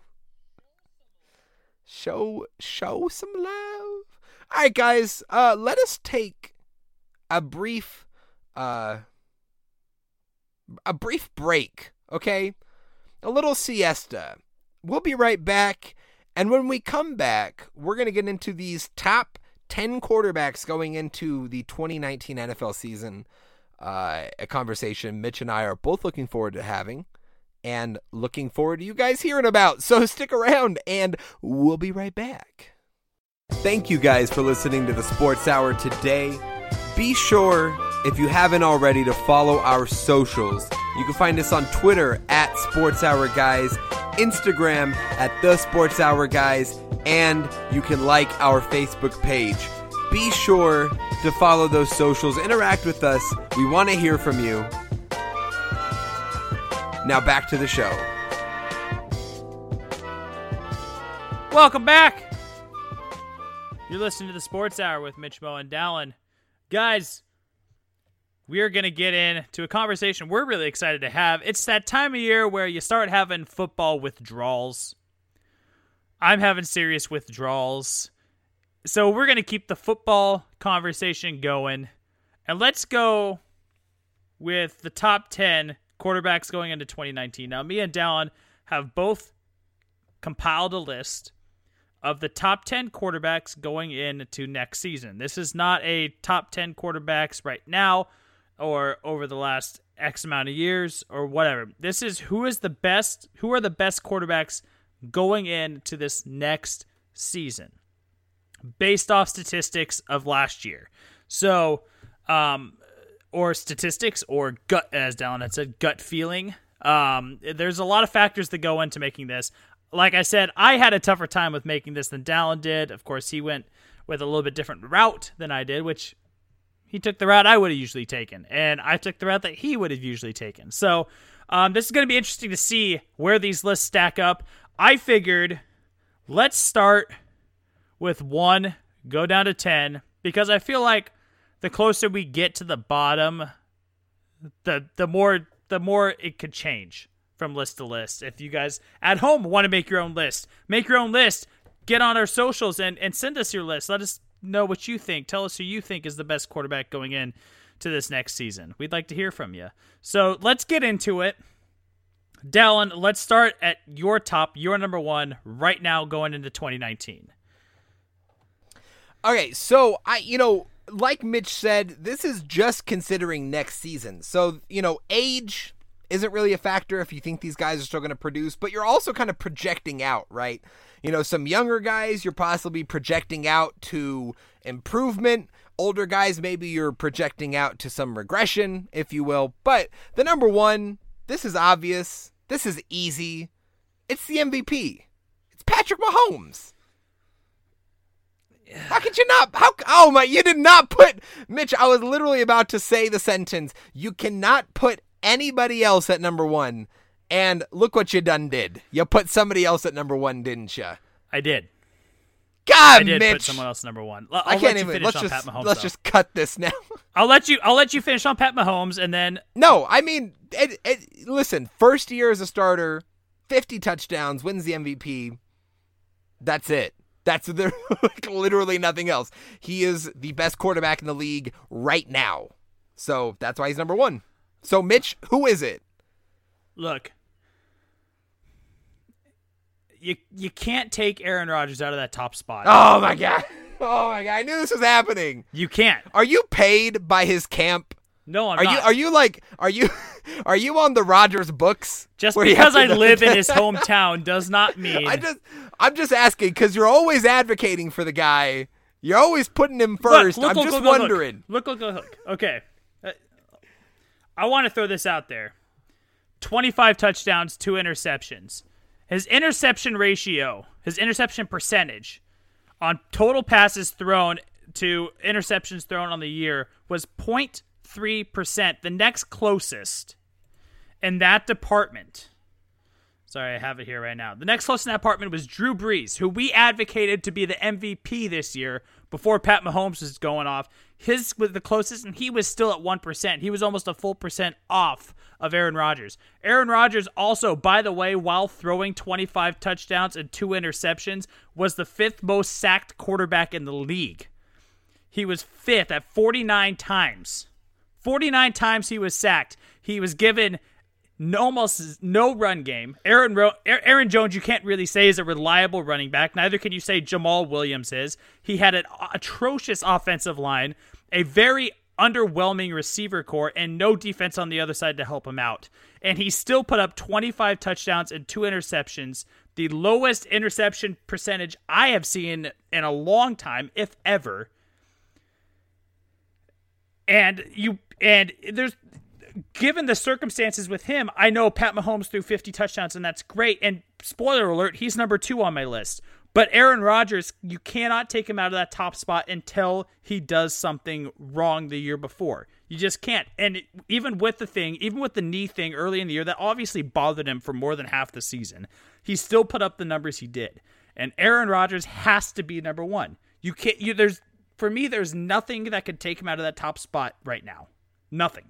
Show some love. All right, guys, let us take a brief break, okay? A little siesta. We'll be right back, and when we come back, we're going to get into these top 10 quarterbacks going into the 2019 NFL season, a conversation Mitch and I are both looking forward to having. And looking forward to you guys hearing about. So stick around, and we'll be right back. Thank you guys for listening to the Sports Hour today. Be sure, if you haven't already, to follow our socials. You can find us on Twitter at Sports Hour Guys, Instagram at The Sports Hour Guys, and you can like our Facebook page. Be sure to follow those socials. Interact with us. We want to hear from you. Now back to the show. Welcome back. You're listening to the Sports Hour with Mitch, Mo, and Dallin. Guys, we are going to get into a conversation we're really excited to have. It's that time of year where you start having football withdrawals. I'm having serious withdrawals. So we're going to keep the football conversation going. And let's go with the top 10 quarterbacks going into 2019. Now, me and Dallin have both compiled a list of the top 10 quarterbacks going into next season. This is not a top 10 quarterbacks right now or over the last X amount of years or whatever. This is who are the best quarterbacks going into this next season based off statistics of last year. So, or statistics, or gut, as Dallin had said, gut feeling. There's a lot of factors that go into making this. Like I said, I had a tougher time with making this than Dallin did. Of course, he went with a little bit different route than I did, which he took the route I would have usually taken, and I took the route that he would have usually taken. So this is going to be interesting to see where these lists stack up. I figured let's start with 1, go down to 10, because I feel like the closer we get to the bottom, the more it could change from list to list. If you guys at home want to make your own list, get on our socials and send us your list. Let us know what you think. Tell us who you think is the best quarterback going in to this next season. We'd like to hear from you. So let's get into it. Dallin, let's start at your top, your number 1 right now going into 2019. Okay, so like Mitch said, this is just considering next season. So, age isn't really a factor if you think these guys are still going to produce, but you're also kind of projecting out, right? Some younger guys, you're possibly projecting out to improvement. older guys, maybe you're projecting out to some regression, if you will. But the number one, this is obvious. This is easy. It's the MVP. It's Patrick Mahomes. How could you not? You did not put Mitch. I was literally about to say the sentence. You cannot put anybody else at number one. And look what you done did. You put somebody else at number one, didn't you? I did. God, I did Mitch. put someone else number one. I can't even. Let's just cut this now. I'll let you finish on Pat Mahomes, and then no. I mean, listen. First year as a starter, 50 touchdowns, wins the MVP. That's it. That's like literally nothing else. He is the best quarterback in the league right now. So that's why he's number one. So Mitch, who is it? Look, you can't take Aaron Rodgers out of that top spot. Oh my god. I knew this was happening. You can't. Are you paid by his camp? No, I'm not. Are you on the Rodgers books? Just because I live in his hometown does not mean. I'm just asking because you're always advocating for the guy. You're always putting him first. I'm just wondering. Look. Okay. I want to throw this out there. 25 touchdowns, 2 interceptions. His interception ratio, his interception percentage on total passes thrown to interceptions thrown on the year was 0.3%. The next closest in that department. Sorry, I have it here right now. The next closest in that department was Drew Brees, who we advocated to be the MVP this year before Pat Mahomes was going off. His was the closest, and he was still at 1%. He was almost a full percent off of Aaron Rodgers. Aaron Rodgers also, by the way, while throwing 25 touchdowns and 2 interceptions, was the 5th most sacked quarterback in the league. He was 5th at 49 times. 49 times he was sacked. He was given almost no run game. Aaron Jones, you can't really say is a reliable running back. Neither can you say Jamal Williams is. He had an atrocious offensive line, a very underwhelming receiver core, and no defense on the other side to help him out. And he still put up 25 touchdowns and 2 interceptions, the lowest interception percentage I have seen in a long time, if ever. And there's, given the circumstances with him, I know Pat Mahomes threw 50 touchdowns, and that's great. And spoiler alert, he's number 2 on my list. But Aaron Rodgers, you cannot take him out of that top spot until he does something wrong the year before. You just can't. And even with the knee thing early in the year, that obviously bothered him for more than half the season, he still put up the numbers he did. And Aaron Rodgers has to be number 1. You can't. For me, there's nothing that could take him out of that top spot right now. Nothing.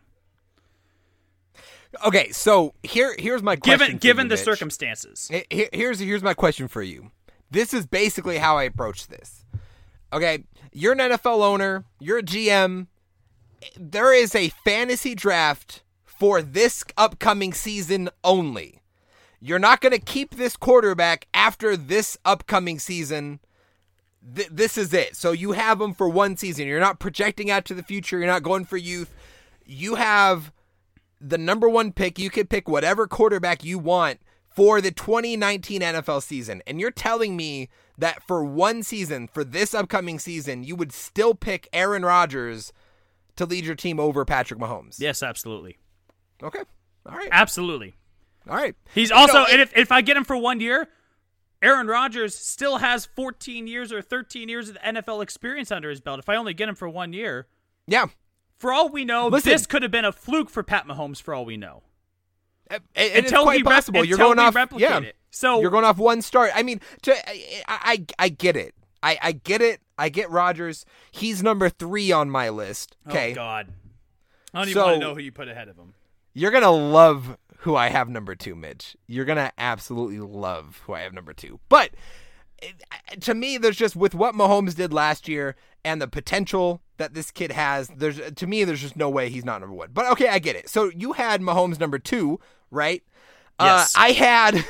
Okay, so here's my question. Given for you, the circumstances, here's my question for you. This is basically how I approach this. Okay, you're an NFL owner. You're a GM. There is a fantasy draft for this upcoming season only. You're not going to keep this quarterback after this upcoming season. This is it. So you have him for one season. You're not projecting out to the future. You're not going for youth. You have the number 1 pick. You can pick whatever quarterback you want for the 2019 NFL season. And you're telling me that for one season, for this upcoming season, you would still pick Aaron Rodgers to lead your team over Patrick Mahomes? Yes, absolutely. Okay. All right. Absolutely. All right. He's also, and if I get him for 1 year, Aaron Rodgers still has 14 years or 13 years of NFL experience under his belt. If I only get him for 1 year. Yeah. For all we know, this could have been a fluke for Pat Mahomes for all we know. Until it's quite possible. You're going off, it. So you're going off one start. I mean, I get it. I get it. I get Rodgers. He's number 3 on my list. Okay. Oh God, I don't even want to know who you put ahead of him. You're gonna love who I have number 2, Mitch. You're gonna absolutely love who I have number 2. But to me, there's just with what Mahomes did last year and the potential that this kid has, there's just no way he's not number 1. But okay, I get it. So you had Mahomes number 2, right? Yes. I had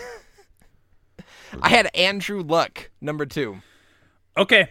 Andrew Luck number 2. Okay.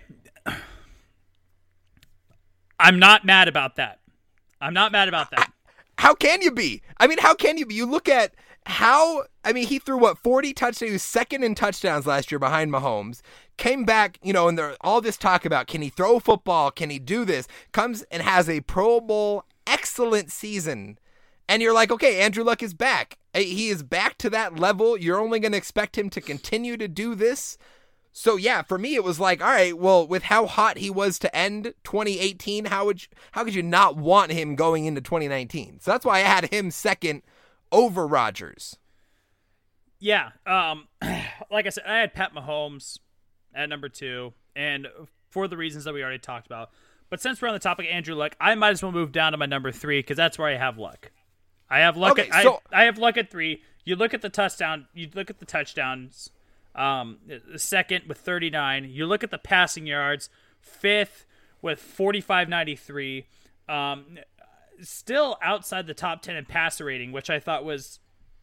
I'm not mad about that. How can you be? I mean, how can you be? You look at he threw 40 touchdowns. He was second in touchdowns last year behind Mahomes. Came back, and there all this talk about, can he throw football? Can he do this? Comes and has a Pro Bowl excellent season. And you're like, okay, Andrew Luck is back. He is back to that level. You're only going to expect him to continue to do this. So yeah, for me, it was like, all right, well, with how hot he was to end 2018, how could you not want him going into 2019? So that's why I had him second over Rodgers. Yeah. Like I said, I had Pat Mahomes at number 2, and for the reasons that we already talked about. But since we're on the topic of Andrew Luck, I might as well move down to my number 3 because that's where I have Luck. I have Luck. Okay, I have Luck at 3. You look at the touchdown. You look at the touchdowns. Second with 39. You look at the passing yards. 5th with 45.93. Still outside the top 10 in passer rating, which I thought was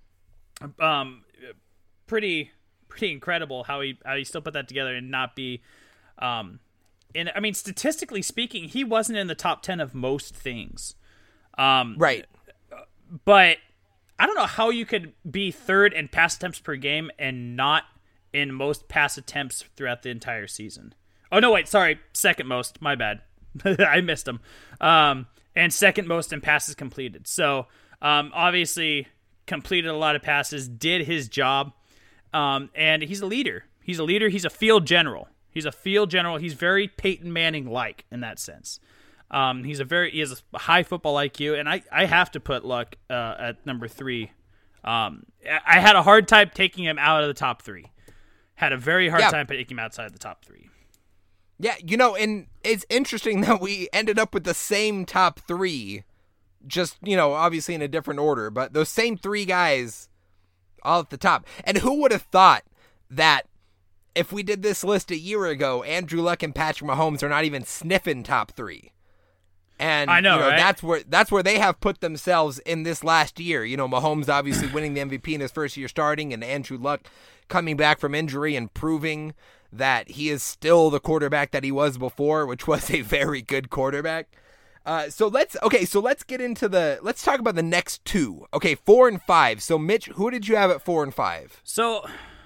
pretty incredible how he still put that together and not be. Statistically speaking, he wasn't in the top 10 of most things. Right. But I don't know how you could be 3rd in pass attempts per game and not in most pass attempts throughout the entire season. Oh, no, wait, sorry. 2nd most. My bad. I missed him. And 2nd most in passes completed. So, obviously, completed a lot of passes, did his job, and he's a leader. He's a leader. He's a field general. He's very Peyton Manning-like in that sense. He has a high football IQ, and I have to put Luck at number 3. I had a hard time taking him out of the top 3. Had a very hard time taking him outside the top 3. Yeah, and it's interesting that we ended up with the same top 3, just, obviously in a different order, but those same 3 guys all at the top. And who would have thought that if we did this list a year ago, Andrew Luck and Patrick Mahomes are not even sniffing top 3? And I know, right? That's where they have put themselves in this last year. Mahomes obviously winning the MVP in his first year starting, and Andrew Luck coming back from injury and proving that he is still the quarterback that he was before, which was a very good quarterback. So let's get into let's talk about the next 2. Okay, 4 and 5. So Mitch, who did you have at 4 and 5? So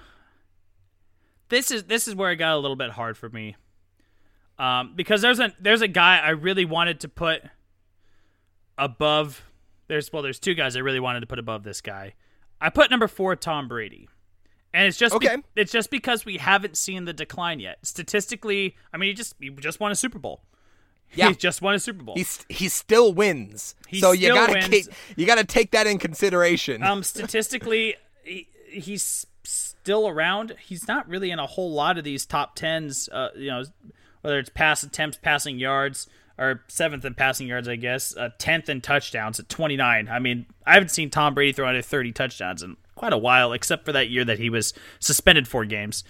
this is where it got a little bit hard for me. Because there's a guy I really wanted to put above. There's 2 guys I really wanted to put above this guy. I put number 4 Tom Brady, and it's just it's just because we haven't seen the decline yet. Statistically, he just won a Super Bowl. Yeah, he just won a Super Bowl. He still wins. You gotta take that in consideration. Statistically, he's still around. He's not really in a whole lot of these top 10s. Whether it's pass attempts, passing yards, or 7th in passing yards, I guess, 10th in touchdowns at 29. I haven't seen Tom Brady throw under 30 touchdowns in quite a while, except for that year that he was suspended 4 games.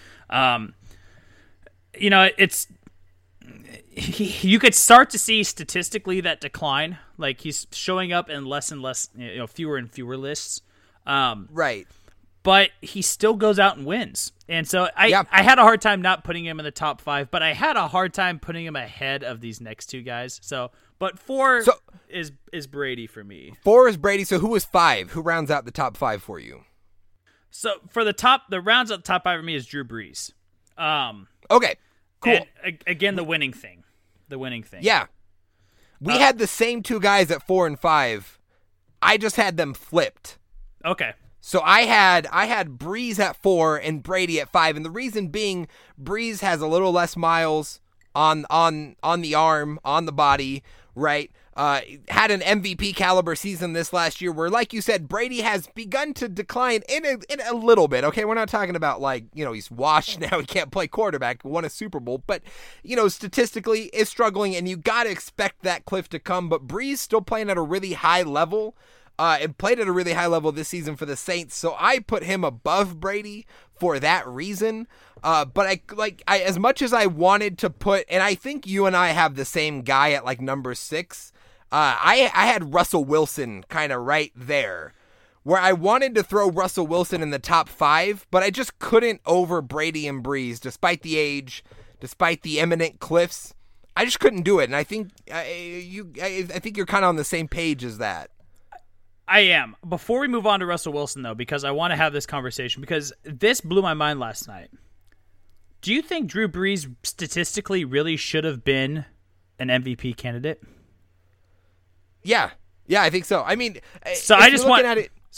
You could start to see statistically that decline. Like, he's showing up in less and less, fewer and fewer lists. Right. But he still goes out and wins. And so I had a hard time not putting him in the top 5, but I had a hard time putting him ahead of these next 2 guys. But 4 is Brady for me. 4 is Brady. So who was 5? Who rounds out the top 5 for you? So for the rounds out the top 5 for me is Drew Brees. Okay, cool. And again, the winning thing. Yeah. We had the same 2 guys at 4 and 5. I just had them flipped. Okay. So I had Brees at 4 and Brady at 5, and the reason being Brees has a little less miles on the arm, on the body, right? Had an MVP caliber season this last year where, like you said, Brady has begun to decline in a little bit. Okay, we're not talking about he's washed now, he can't play quarterback, won a Super Bowl, but statistically is struggling, and you got to expect that cliff to come. But Brees still playing at a really high level. And played at a really high level this season for the Saints, so I put him above Brady for that reason. But I as much as I wanted to put, and I think you and I have the same guy at number 6. I had Russell Wilson kind of right there, where I wanted to throw Russell Wilson in the top 5, but I just couldn't over Brady and Brees, despite the age, despite the imminent cliffs. I just couldn't do it, and I think I think you're kind of on the same page as that. I am. Before we move on to Russell Wilson, though, because I want to have this conversation, because this blew my mind last night. Do you think Drew Brees statistically really should have been an MVP candidate? Yeah, I think so. I mean, so I just want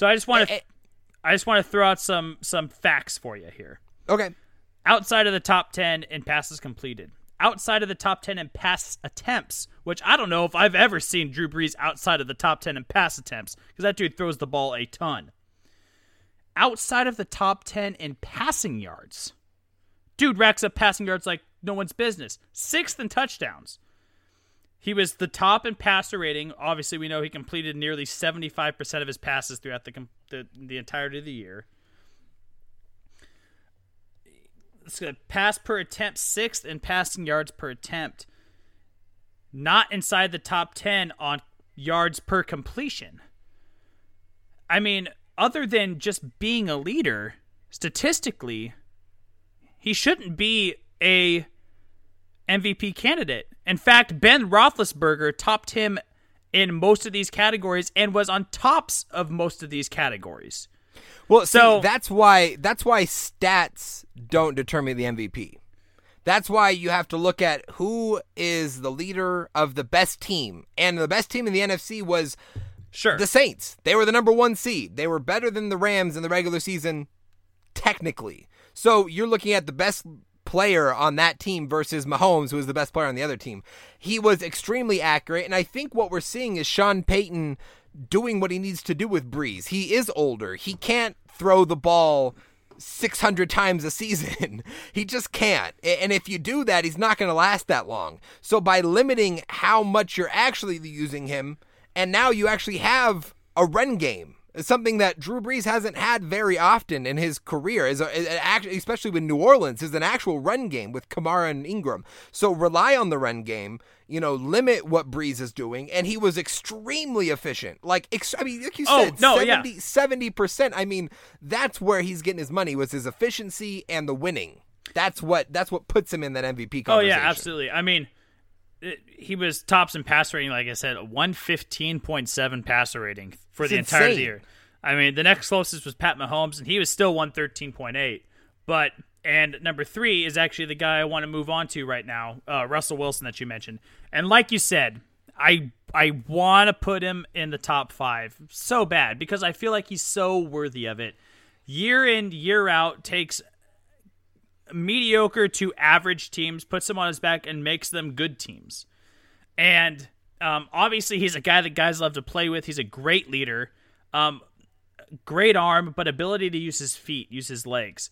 to throw out some facts for you here. Okay. Outside of the top 10 in passes completed, outside of the top 10 in pass attempts, which I don't know if I've ever seen Drew Brees outside of the top 10 in pass attempts, because that dude throws the ball a ton. Outside of the top 10 in passing yards, dude racks up passing yards like no one's business. 6th in touchdowns. He was the top in passer rating. Obviously, we know he completed nearly 75% of his passes throughout the entirety of the year. Pass per attempt, 6th in passing yards per attempt. Not inside the top 10 on yards per completion. I mean, other than just being a leader, statistically, he shouldn't be a MVP candidate. In fact, Ben Roethlisberger topped him in most of these categories and was on tops of most of these categories. Well, so that's why stats don't determine the MVP. That's why you have to look at who is the leader of the best team. And the best team in the NFC was the Saints. They were the number 1 seed. They were better than the Rams in the regular season, technically. So you're looking at the best player on that team versus Mahomes, who was the best player on the other team. He was extremely accurate, and I think what we're seeing is Sean Payton doing what he needs to do with Brees. He is older. He can't throw the ball 600 times a season. He just can't. And if you do that, he's not going to last that long. So by limiting how much you're actually using him, and now you actually have a run game, something that Drew Brees hasn't had very often in his career, especially with New Orleans, is an actual run game with Kamara and Ingram. So rely on the run game, limit what Brees is doing, and he was extremely efficient. Like you said, 70%. I mean, that's where he's getting his money, was his efficiency and the winning. That's what puts him in that MVP conversation. Oh, yeah, absolutely. I mean, he was tops in passer rating, like I said, 115.7 passer rating for the entire year. I mean, the next closest was Pat Mahomes, and he was still 113.8. And number 3 is actually the guy I want to move on to right now, Russell Wilson, that you mentioned. And like you said, I want to put him in the top 5 so bad because I feel like he's so worthy of it. Year in, year out, takes mediocre to average teams, puts them on his back, and makes them good teams. And obviously, he's a guy that guys love to play with. He's a great leader, great arm, but ability to use his feet, use his legs,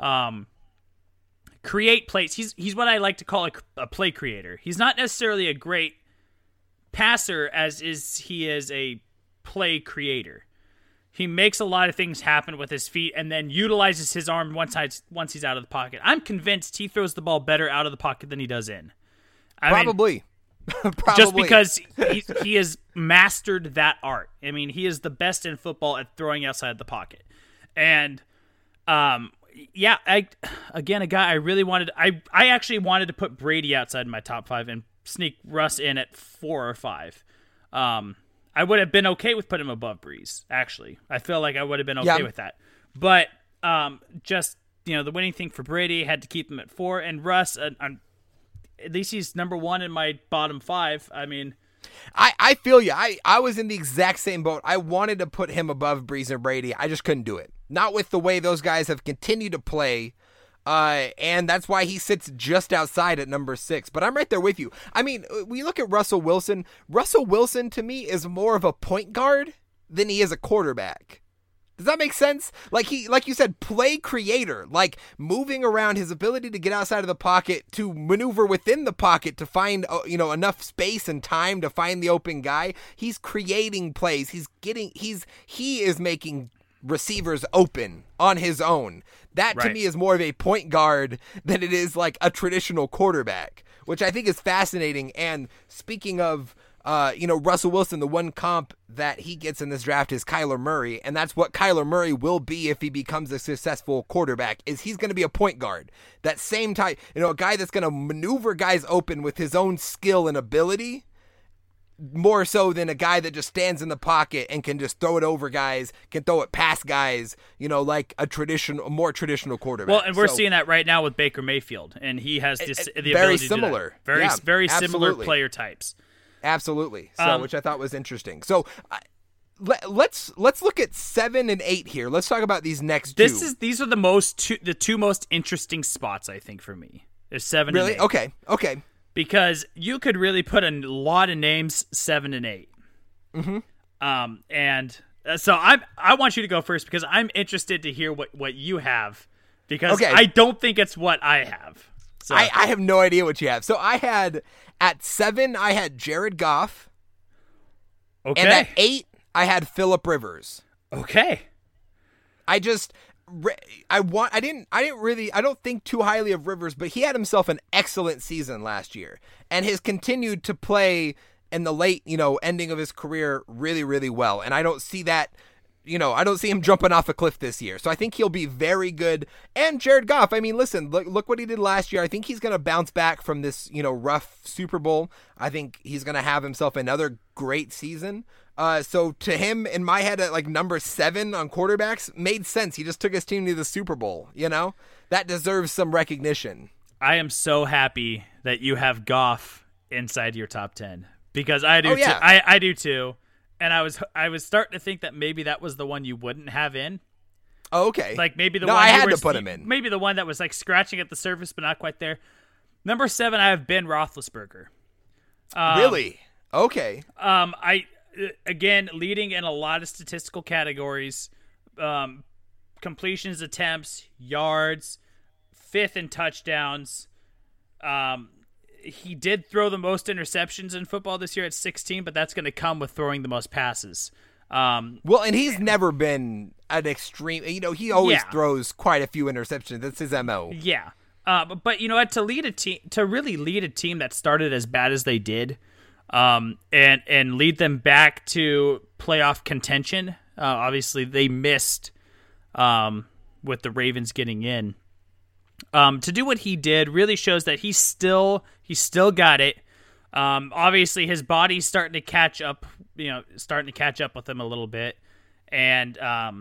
create plays. He's what I like to call a play creator. He's not necessarily a great passer as he is a play creator. He makes a lot of things happen with his feet and then utilizes his arm once he's out of the pocket. I'm convinced he throws the ball better out of the pocket than he does in. Probably. Just because he has mastered that art. I mean, he is the best in football at throwing outside the pocket. And, a guy I really wanted. I actually wanted to put Brady outside my top 5 and sneak Russ in at 4 or 5. I would have been okay with putting him above Brees, actually. I feel like I would have been okay with that. But the winning thing for Brady, had to keep him at 4. And Russ, at least he's number 1 in my bottom 5. I mean, I feel you. I was in the exact same boat. I wanted to put him above Brees and Brady. I just couldn't do it. Not with the way those guys have continued to play. And that's why he sits just outside at number 6. But I'm right there with you. I mean, we look at Russell Wilson. Russell Wilson, to me, is more of a point guard than he is a quarterback. Does that make sense? Like you said, play creator, like moving around, his ability to get outside of the pocket, to maneuver within the pocket, to find, enough space and time to find the open guy. He's creating plays. He is making receivers open on his own. That to me is more of a point guard than it is like a traditional quarterback, which I think is fascinating. And speaking of, Russell Wilson, the one comp that he gets in this draft is Kyler Murray. And that's what Kyler Murray will be if he becomes a successful quarterback, is he's going to be a point guard. That same type, a guy that's going to maneuver guys open with his own skill and ability. more so than a guy that just stands in the pocket and can just throw it over guys, can throw it past guys, like a more traditional quarterback. Well, and we're seeing that right now with Baker Mayfield, and he has the very ability similar. To do that. Very similar absolutely. player types. Absolutely. So, which I thought was interesting. So, let's look at 7 and 8 here. Let's talk about these next two. These are the two most interesting spots, I think, for me. There's 7 really? and 8. Okay. Because you could really put a lot of names 7 and 8. Mm-hmm. And so I want you to go first because I'm interested to hear what you have because I don't think it's what I have. So. I have no idea what you have. So I had at 7, I had Jared Goff. Okay. And at 8, I had Phillip Rivers. Okay. I don't think too highly of Rivers, but he had himself an excellent season last year and has continued to play in the late, ending of his career really, really well. And I don't see that, I don't see him jumping off a cliff this year. So I think he'll be very good. And Jared Goff, I mean, listen, look what he did last year. I think he's going to bounce back from this, rough Super Bowl. I think he's going to have himself another great season. So to him, in my head, at like number 7 on quarterbacks, made sense. He just took his team to the Super Bowl. That deserves some recognition. I am so happy that you have Goff inside your top 10 because I do. Yeah. Too. I do too. And I was starting to think that maybe that was the one you wouldn't have in. Oh, okay. Like maybe the one I had to put him in. Maybe the one that was like scratching at the surface but not quite there. Number 7, I have Ben Roethlisberger. Really? Okay. Again, leading in a lot of statistical categories, completions, attempts, yards, 5th in touchdowns. He did throw the most interceptions in football this year at 16, but that's going to come with throwing the most passes. Well, and he's never been an extreme. He always throws quite a few interceptions. That's his MO. Yeah. But to really lead a team that started as bad as they did, and lead them back to playoff contention. Obviously, they missed with the Ravens getting in. To do what he did really shows that he's still got it. Obviously, his body's starting to catch up. With him a little bit, and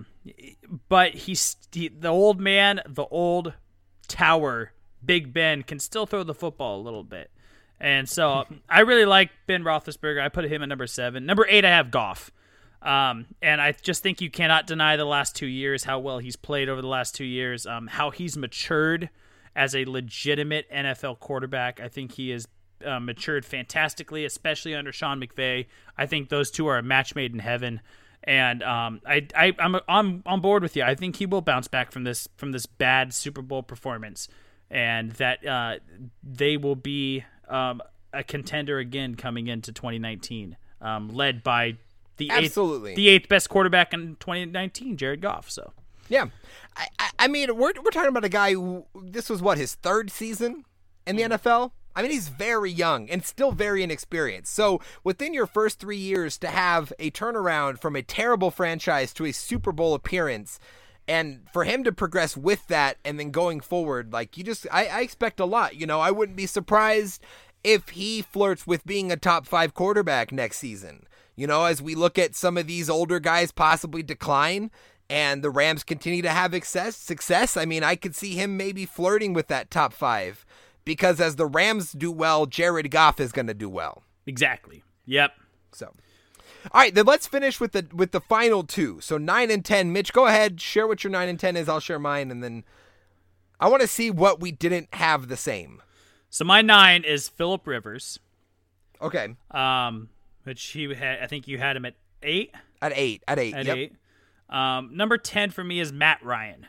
but the old man, the old tower, Big Ben can still throw the football a little bit. And so I really like Ben Roethlisberger. I put him at number 7. Number 8, I have Goff. And I just think you cannot deny the last 2 years, how well he's played over the last 2 years, how he's matured as a legitimate NFL quarterback. I think he has matured fantastically, especially under Sean McVay. I think those two are a match made in heaven. And I'm on board with you. I think he will bounce back from this bad Super Bowl performance, and that they will be a contender again coming into 2019, led by the eighth best quarterback in 2019, Jared Goff. So yeah, I mean we're talking about a guy who this was his 3rd season in the NFL. I mean, he's very young and still very inexperienced. So within your first 3 years to have a turnaround from a terrible franchise to a Super Bowl appearance, and for him to progress with that and then going forward, like I expect a lot. I wouldn't be surprised if he flirts with being a top 5 quarterback next season. As we look at some of these older guys possibly decline and the Rams continue to have success, I mean, I could see him maybe flirting with that top 5. Because as the Rams do well, Jared Goff is going to do well. Exactly. Yep. So, all right, then let's finish with the final 2. So 9 and 10. Mitch, go ahead, share what your 9 and 10 is. I'll share mine, and then I want to see what we didn't have the same. So my 9 is Phillip Rivers. Okay. Which he had. I think you had him at 8. At 8. At yep. 8. Number 10 for me is Matt Ryan.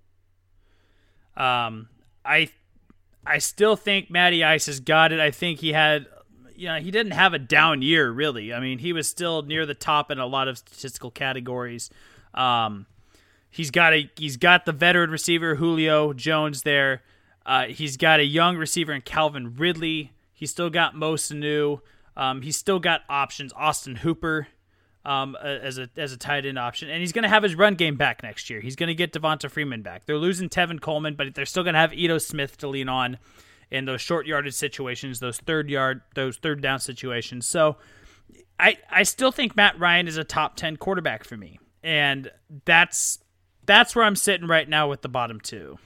I still think Matty Ice has got it. I think he had, he didn't have a down year, really. I mean, he was still near the top in a lot of statistical categories. He's got the veteran receiver, Julio Jones there. He's got a young receiver in Calvin Ridley. He's still got Mo Sanu. He's still got options, Austin Hooper as a tight end option. And he's going to have his run game back next year. He's going to get Devonta Freeman back. They're losing Tevin Coleman, but they're still going to have Ito Smith to lean on in those short yardage situations, those third down situations. So I still think Matt Ryan is a top 10 quarterback for me. And that's where I'm sitting right now with the bottom two.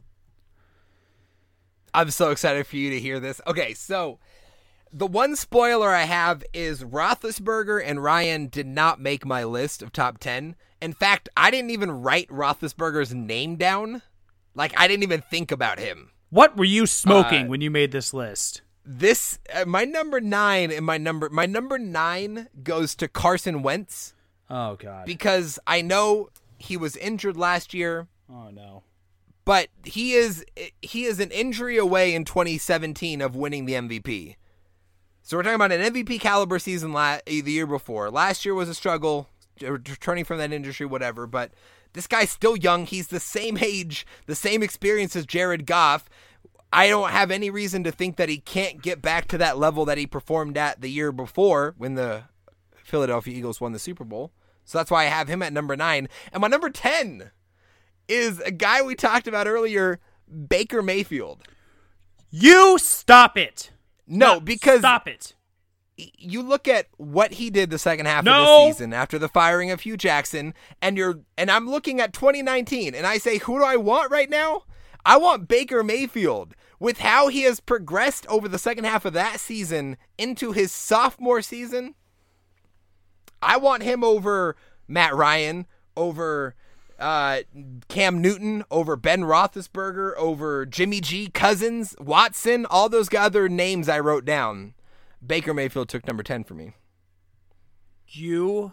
I'm so excited for you to hear this. Okay, so the one spoiler I have is Roethlisberger and Ryan did not make my list of top 10. In fact, I didn't even write Roethlisberger's name down. Like, I didn't even think about him. What were you smoking when you made this list? This my number 9 and my number 9 goes to Carson Wentz. Oh God! Because I know he was injured last year. Oh no! But he is an injury away in 2017 of winning the MVP. So we're talking about an MVP caliber season the year before. Last year was a struggle, returning from that injury, whatever. But this guy's still young. He's the same age, the same experience as Jared Goff. I don't have any reason to think that he can't get back to that level that he performed at the year before when the Philadelphia Eagles won the Super Bowl. So that's why I have him at number 9. And my number 10 is a guy we talked about earlier, Baker Mayfield. You stop it. No, because stop it. You look at what he did the second half of the season after the firing of Hugh Jackson, and I'm looking at 2019, and I say, who do I want right now? I want Baker Mayfield. With how he has progressed over the second half of that season into his sophomore season, I want him over Matt Ryan, over Cam Newton, over Ben Roethlisberger, over Jimmy G, Cousins, Watson, all those other names I wrote down. Baker Mayfield took number 10 for me. You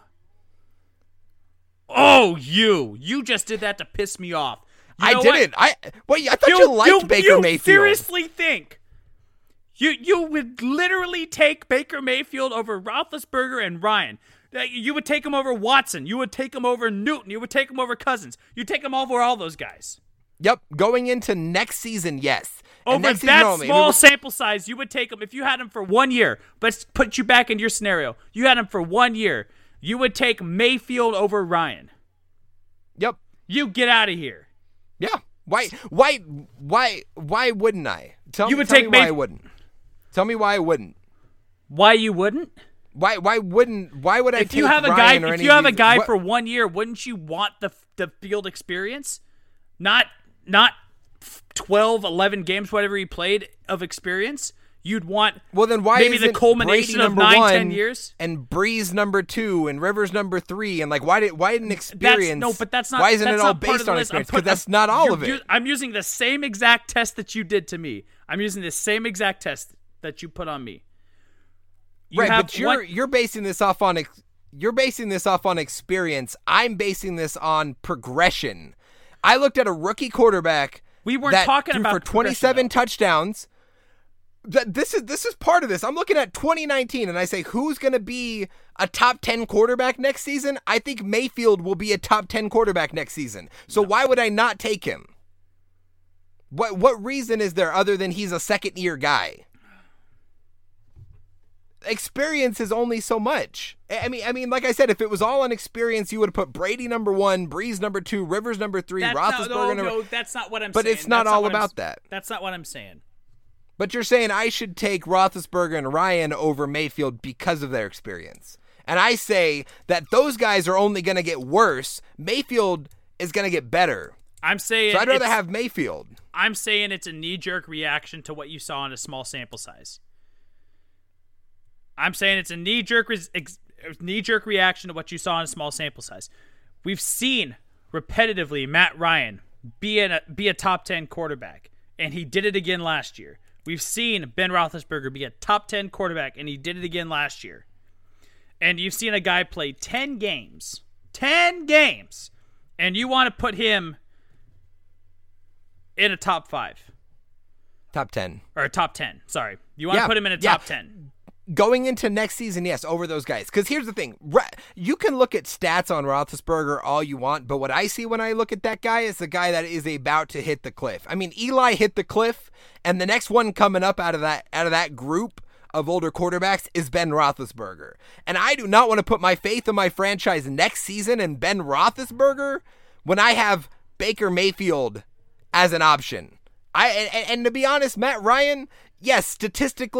just did that to piss me off. You know I didn't. What? I thought you liked Baker Mayfield. You seriously think you would literally take Baker Mayfield over Roethlisberger and Ryan? You would take him over Watson. You would take him over Newton. You would take him over Cousins. You'd take him over all those guys. Yep. Going into next season, yes. Over that small sample size, you would take him if you had him for 1 year. Let's put you back in your scenario. You had him for 1 year. You would take Mayfield over Ryan. Yep. You get out of here. Yeah. Why wouldn't I? Tell me why I wouldn't. Tell me why I wouldn't. Why you wouldn't? Why would I if take you have a Ryan guy or if any you have of a these, guy for 1 year, wouldn't you want the field experience? Not 12, 11 games, whatever he played of experience. You'd want then why maybe the culmination Brady of 9-10 years and Breeze number 2 and Rivers number 3 and why didn't experience? That's not. Why isn't that's it all not part based of the on list. experience? Because that's not all of it. I'm using the same exact test that you did to me. I'm using the same exact test that you put on me. But you're basing this off on experience. I'm basing this on progression. I looked at a rookie quarterback. We weren't talking about for 27 touchdowns. This is part of this. I'm looking at 2019 and I say, who's going to be a top 10 quarterback next season? I think Mayfield will be a top 10 quarterback next season. So why would I not take him? What reason is there other than he's a second year guy? Experience is only so much. I mean, like I said, if it was all on experience, you would have put Brady number 1, Breeze number 2, Rivers number 3, Roethlisberger number. No, that's not what I'm saying. But it's not all about that. That's not what I'm saying. But you're saying I should take Roethlisberger and Ryan over Mayfield because of their experience. And I say that those guys are only going to get worse. Mayfield is going to get better. I'm saying so I'd rather have Mayfield. I'm saying it's a knee-jerk reaction to what you saw in a small sample size. I'm saying it's a knee-jerk reaction to what you saw in a small sample size. We've seen repetitively Matt Ryan be a top 10 quarterback, and he did it again last year. We've seen Ben Roethlisberger be a top 10 quarterback, and he did it again last year. And you've seen a guy play 10 games, and you want to put him in a top 5. Top 10. Or a top 10, sorry. You want to put him in a top 10. Going into next season, yes, over those guys. Because here's the thing. You can look at stats on Roethlisberger all you want, but what I see when I look at that guy is the guy that is about to hit the cliff. I mean, Eli hit the cliff, and the next one coming up out of that group of older quarterbacks is Ben Roethlisberger. And I do not want to put my faith in my franchise next season in Ben Roethlisberger when I have Baker Mayfield as an option. And to be honest, Matt Ryan, yes, statistically,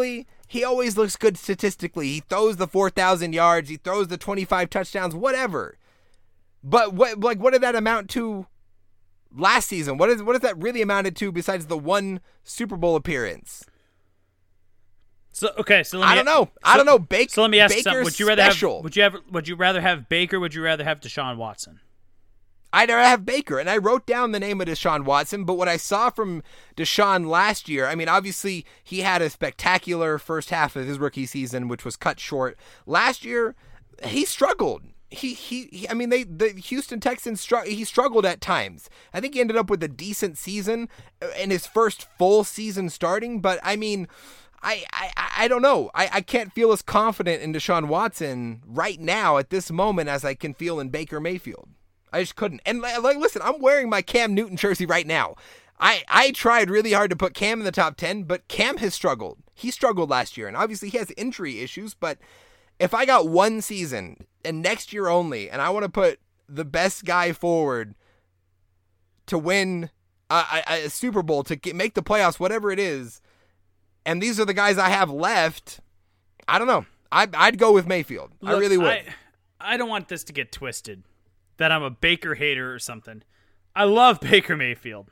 he always looks good statistically. He throws the 4,000 yards. He throws the 25 touchdowns, whatever. But what did that amount to last season? What does that really amounted to besides the one Super Bowl appearance? So I don't know. Baker. So let me ask you something. Would Would you rather have Baker? Would you rather have Deshaun Watson? I'd rather have Baker, and I wrote down the name of Deshaun Watson, but what I saw from Deshaun last year, I mean, obviously he had a spectacular first half of his rookie season, which was cut short. Last year, he struggled. The Houston Texans, he struggled at times. I think he ended up with a decent season in his first full season starting, but I mean, I don't know. I can't feel as confident in Deshaun Watson right now at this moment as I can feel in Baker Mayfield. I just couldn't. And listen, I'm wearing my Cam Newton jersey right now. I tried really hard to put Cam in the top 10, but Cam has struggled. He struggled last year, and obviously he has injury issues, but if I got one season and next year only, and I want to put the best guy forward to win a Super Bowl, to make the playoffs, whatever it is, and these are the guys I have left, I don't know. I'd go with Mayfield. Look, I really would. I don't want this to get twisted that I'm a Baker hater or something. I love Baker Mayfield.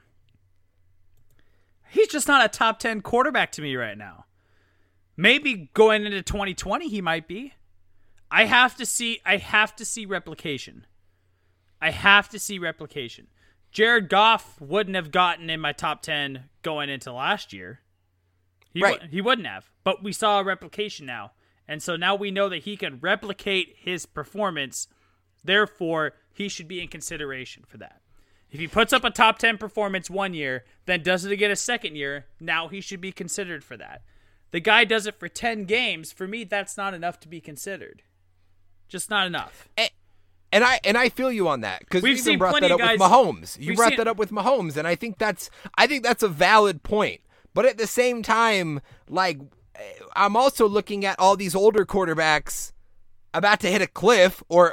He's just not a top 10 quarterback to me right now. Maybe going into 2020 he might be. I have to see replication. Jared Goff wouldn't have gotten in my top 10 going into last year. He wouldn't have. But we saw a replication now. And so now we know that he can replicate his performance. Therefore, he should be in consideration for that. If he puts up a top 10 performance one year, then does it again a second year, now he should be considered for that. The guy does it for 10 games. For me, that's not enough to be considered. Just not enough. And I feel you on that, because we've even brought that up with Mahomes. You brought that up with Mahomes, and I think that's a valid point. But at the same time, like, I'm also looking at all these older quarterbacks about to hit a cliff, or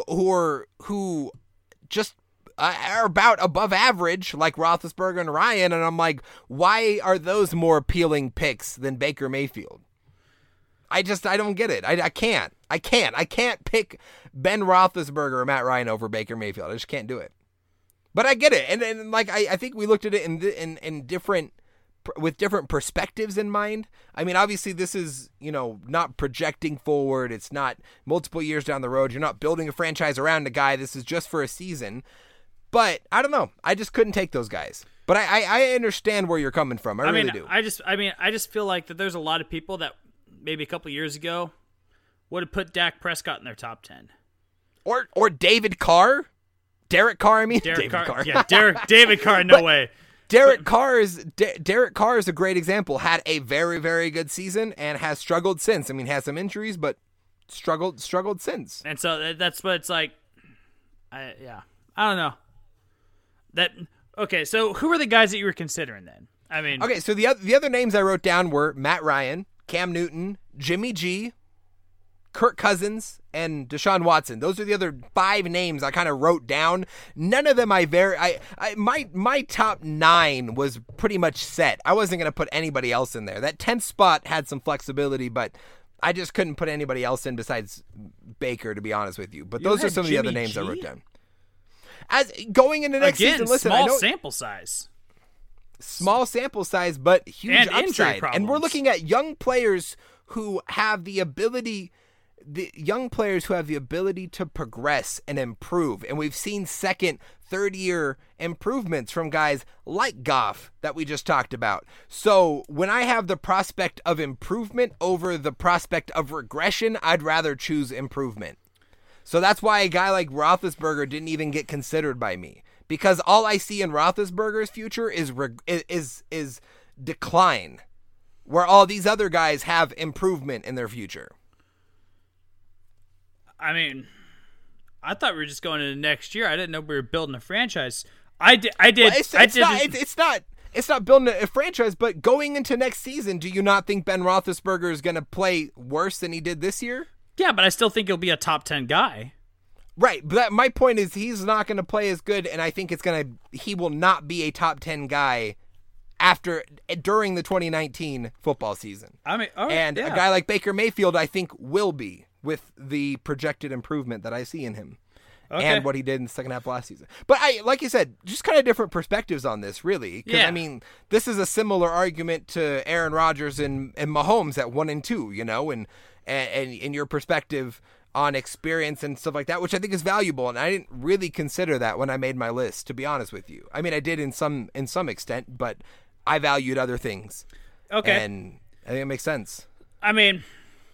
who just are about above average, like Roethlisberger and Ryan, and I'm like, why are those more appealing picks than Baker Mayfield? I don't get it. I can't pick Ben Roethlisberger or Matt Ryan over Baker Mayfield. I just can't do it. But I get it, and like I think we looked at it in different, with different perspectives in mind. I mean, obviously this is, not projecting forward. It's not multiple years down the road. You're not building a franchise around a guy. This is just for a season. But I don't know. I just couldn't take those guys. But I understand where you're coming from. I really do. I just feel like that there's a lot of people that maybe a couple years ago would have put Dak Prescott in their top 10. Or David Carr? Derek Carr, I mean. David Carr. Yeah, David Carr, no way. Derek Carr is a great example. Had a very, very good season and has struggled since. I mean, has some injuries, but struggled since. And so that's what it's like. I don't know. Okay, so who are the guys that you were considering then? I mean, okay, so the other names I wrote down were Matt Ryan, Cam Newton, Jimmy G, Kirk Cousins, and Deshaun Watson. Those are the other 5 names I kind of wrote down. None of them my top 9 was pretty much set. I wasn't going to put anybody else in there. That 10th spot had some flexibility, but I just couldn't put anybody else in besides Baker, to be honest with you. But those are some of the other names I wrote down. As going into next season, listen, small sample size. Small sample size, but huge and upside. And we're looking at young players who have the ability to progress and improve. And we've seen second, third year improvements from guys like Goff that we just talked about. So when I have the prospect of improvement over the prospect of regression, I'd rather choose improvement. So that's why a guy like Roethlisberger didn't even get considered by me, because all I see in Roethlisberger's future is decline, where all these other guys have improvement in their future. I mean, I thought we were just going into next year. I didn't know we were building a franchise. I did. Well, it's not building a franchise, but going into next season, do you not think Ben Roethlisberger is going to play worse than he did this year? Yeah, but I still think he'll be a top 10 guy. Right, but my point is he's not going to play as good, and I think he will not be a top 10 guy during the 2019 football season. I mean, a guy like Baker Mayfield, I think, will be with the projected improvement that I see in him. Okay. And what he did in the second half of last season. But like you said, just kind of different perspectives on this, really. Because, I mean, this is a similar argument to Aaron Rodgers and Mahomes at 1 and 2, and your perspective on experience and stuff like that, which I think is valuable. And I didn't really consider that when I made my list, to be honest with you. I mean, I did in some extent, but I valued other things. Okay. And I think it makes sense. I mean,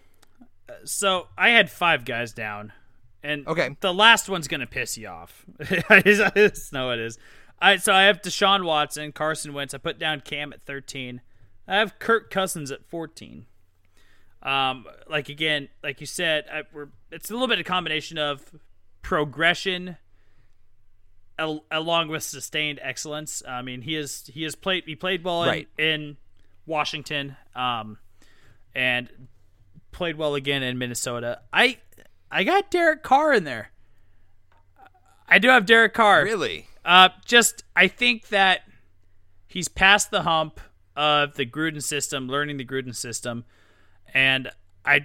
so I had 5 guys down. And okay. The last one's going to piss you off. I just know it is. So I have Deshaun Watson, Carson Wentz. I put down Cam at 13. I have Kirk Cousins at 14. Like you said, it's a little bit of a combination of progression along with sustained excellence. I mean, he played well in Washington, and played well again in Minnesota. I got Derek Carr in there. I do have Derek Carr. Really? I think that he's past the hump of the Gruden system, learning the Gruden system, and I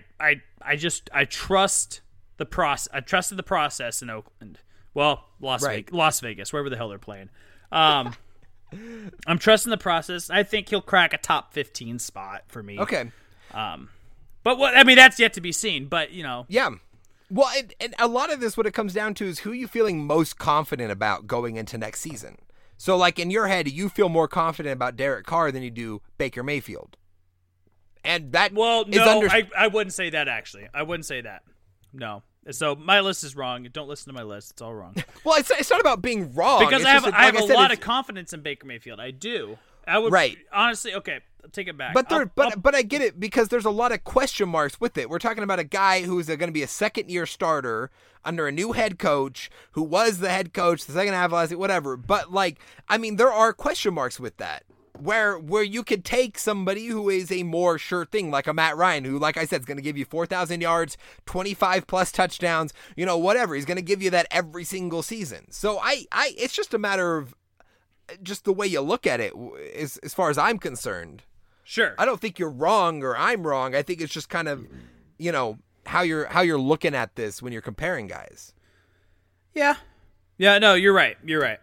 trust the process. I trusted the process in Oakland. Well, Las Vegas, wherever the hell they're playing. I'm trusting the process. I think he'll crack a top 15 spot for me. Okay. But that's yet to be seen. But yeah. Well, and a lot of this, what it comes down to is who you feeling most confident about going into next season. So, like, in your head, you feel more confident about Derek Carr than you do Baker Mayfield. And that I wouldn't say that, actually. I wouldn't say that. No. So, my list is wrong. Don't listen to my list. It's all wrong. Well, it's not about being wrong. Because I have a lot of confidence in Baker Mayfield. I do. I would honestly, okay, take it back. But I get it, because there's a lot of question marks with it. We're talking about a guy who's going to be a second-year starter under a new head coach, who was the head coach the second half of last year, whatever. But, there are question marks with that, where you could take somebody who is a more sure thing, like a Matt Ryan, who, like I said, is going to give you 4,000 yards, 25-plus touchdowns, whatever. He's going to give you that every single season. So it's just a matter of just the way you look at it, as far as I'm concerned. Sure. I don't think you're wrong or I'm wrong. I think it's just kind of, how you're looking at this when you're comparing guys. Yeah. Yeah, no, you're right. You're right.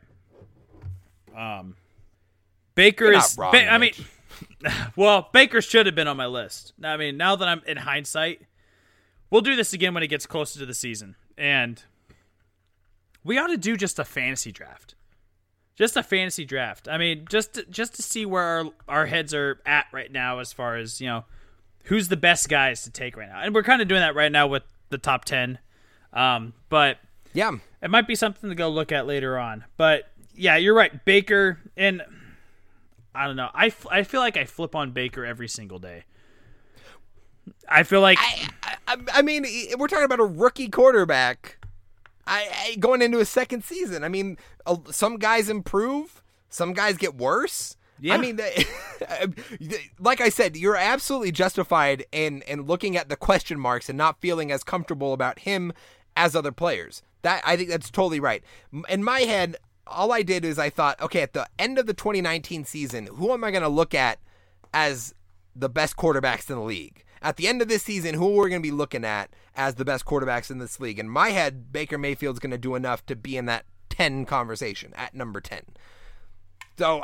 Baker is wrong, well, Baker should have been on my list. I mean, now that I'm in hindsight, we'll do this again when it gets closer to the season. And we ought to do just a fantasy draft. Just a fantasy draft. I mean, just to see where our heads are at right now as far as, who's the best guys to take right now. And we're kind of doing that right now with the top 10. But yeah, it might be something to go look at later on. But yeah, you're right. Baker, and I don't know. I feel like I flip on Baker every single day. I feel like I mean, we're talking about a rookie quarterback. Going into his second season. I mean, some guys improve, some guys get worse. Yeah. I mean, like I said, you're absolutely justified in looking at the question marks and not feeling as comfortable about him as other players. I think that's totally right. In my head, all I did is I thought, okay, at the end of the 2019 season, who am I going to look at as the best quarterbacks in the league? At the end of this season, who we're going to be looking at as the best quarterbacks in this league? In my head, Baker Mayfield's going to do enough to be in that 10 conversation at number 10. So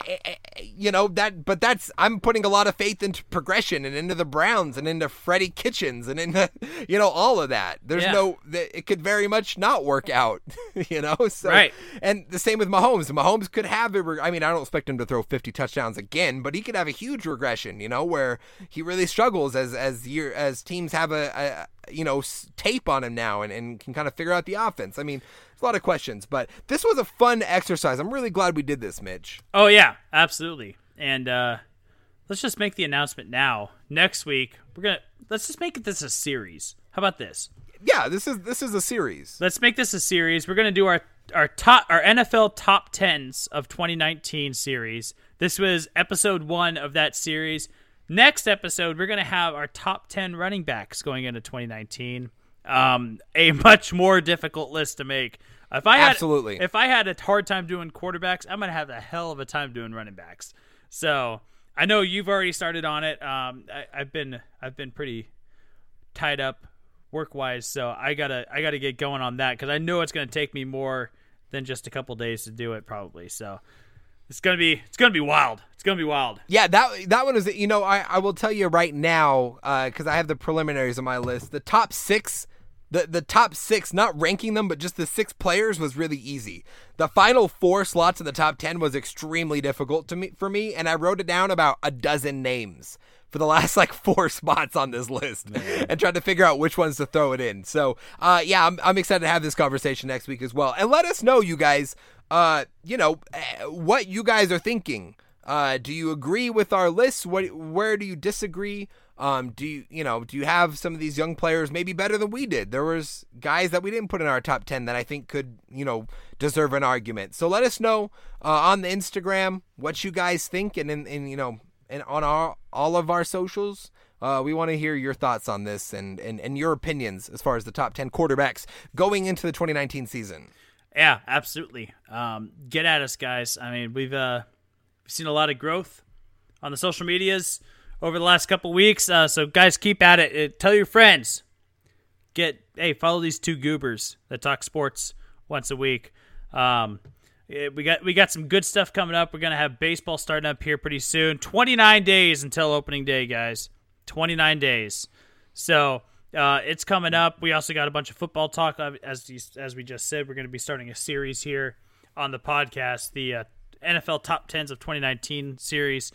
I'm putting a lot of faith into progression and into the Browns and into Freddie Kitchens and into, all of that. There's it could very much not work out, So, right. And the same with Mahomes. Mahomes could have I don't expect him to throw 50 touchdowns again, but he could have a huge regression, where he really struggles as teams have a tape on him now and can kind of figure out the offense. I mean, there's a lot of questions, but this was a fun exercise. I'm really glad we did this, Mitch. Oh yeah, absolutely. And let's just make the announcement now. Next week, let's just make this a series. How about this? Yeah, this is a series. Let's make this a series. We're gonna do our NFL top 10s of 2019 series. This was episode 1 of that series. Next episode, we're going to have our top 10 running backs going into 2019. A much more difficult list to make. If I had a hard time doing quarterbacks, I'm going to have a hell of a time doing running backs. So I know you've already started on it. I've been pretty tied up work-wise, so I gotta get going on that because I know it's gonna take me more than just a couple days to do it, probably. So it's gonna be wild. It's gonna be wild. Yeah, that one is. I will tell you right now because I have the preliminaries on my list. The top six. The top six, not ranking them, but just the 6 players was really easy. The final 4 slots in the top 10 was extremely difficult for me, and I wrote it down about a dozen names for the last 4 spots on this list and tried to figure out which ones to throw it in. So, I'm excited to have this conversation next week as well. And let us know, you guys, what you guys are thinking. Do you agree with our lists? Where do you disagree? Do you have some of these young players maybe better than we did? There was guys that we didn't put in our top 10 that I think could, deserve an argument. So let us know on the Instagram what you guys think, and on all of our socials. We want to hear your thoughts on this and your opinions as far as the top 10 quarterbacks going into the 2019 season. Yeah, absolutely. Get at us, guys. I mean, we've seen a lot of growth on the social medias over the last couple weeks. So guys, keep at it. Tell your friends. Follow these 2 goobers that talk sports once a week. We got some good stuff coming up. We're going to have baseball starting up here pretty soon. 29 days until opening day, guys. 29 days. So it's coming up. We also got a bunch of football talk. As we just said, we're going to be starting a series here on the podcast, the NFL Top 10s of 2019 series.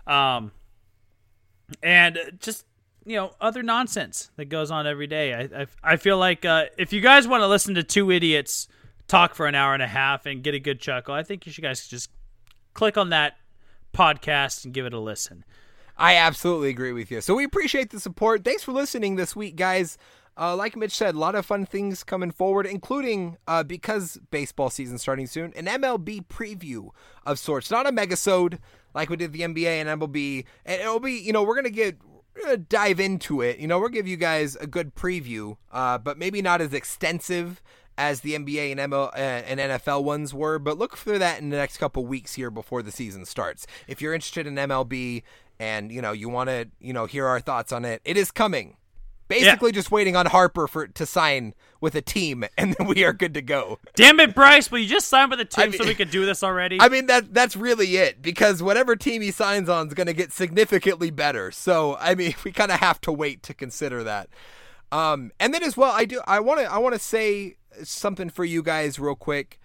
And just, other nonsense that goes on every day. I feel like if you guys want to listen to 2 idiots talk for an hour and a half and get a good chuckle, I think you guys just click on that podcast and give it a listen. I absolutely agree with you. So we appreciate the support. Thanks for listening this week, guys. Like Mitch said, a lot of fun things coming forward, including, because baseball season starting soon, an MLB preview of sorts. Not a megasode like we did the NBA and MLB. And it'll be, we're going to dive into it. We'll give you guys a good preview, but maybe not as extensive as the NBA and NFL ones were. But look for that in the next couple weeks here before the season starts. If you're interested in MLB and, you want to, hear our thoughts on it, it is coming. Basically, just waiting on Harper to sign with a team, and then we are good to go. Damn it, Bryce! Will you just sign with a team so we can do this already? I mean, that's really it, because whatever team he signs on is going to get significantly better. So, I mean, we kind of have to wait to consider that. And then as well, I want to say something for you guys real quick.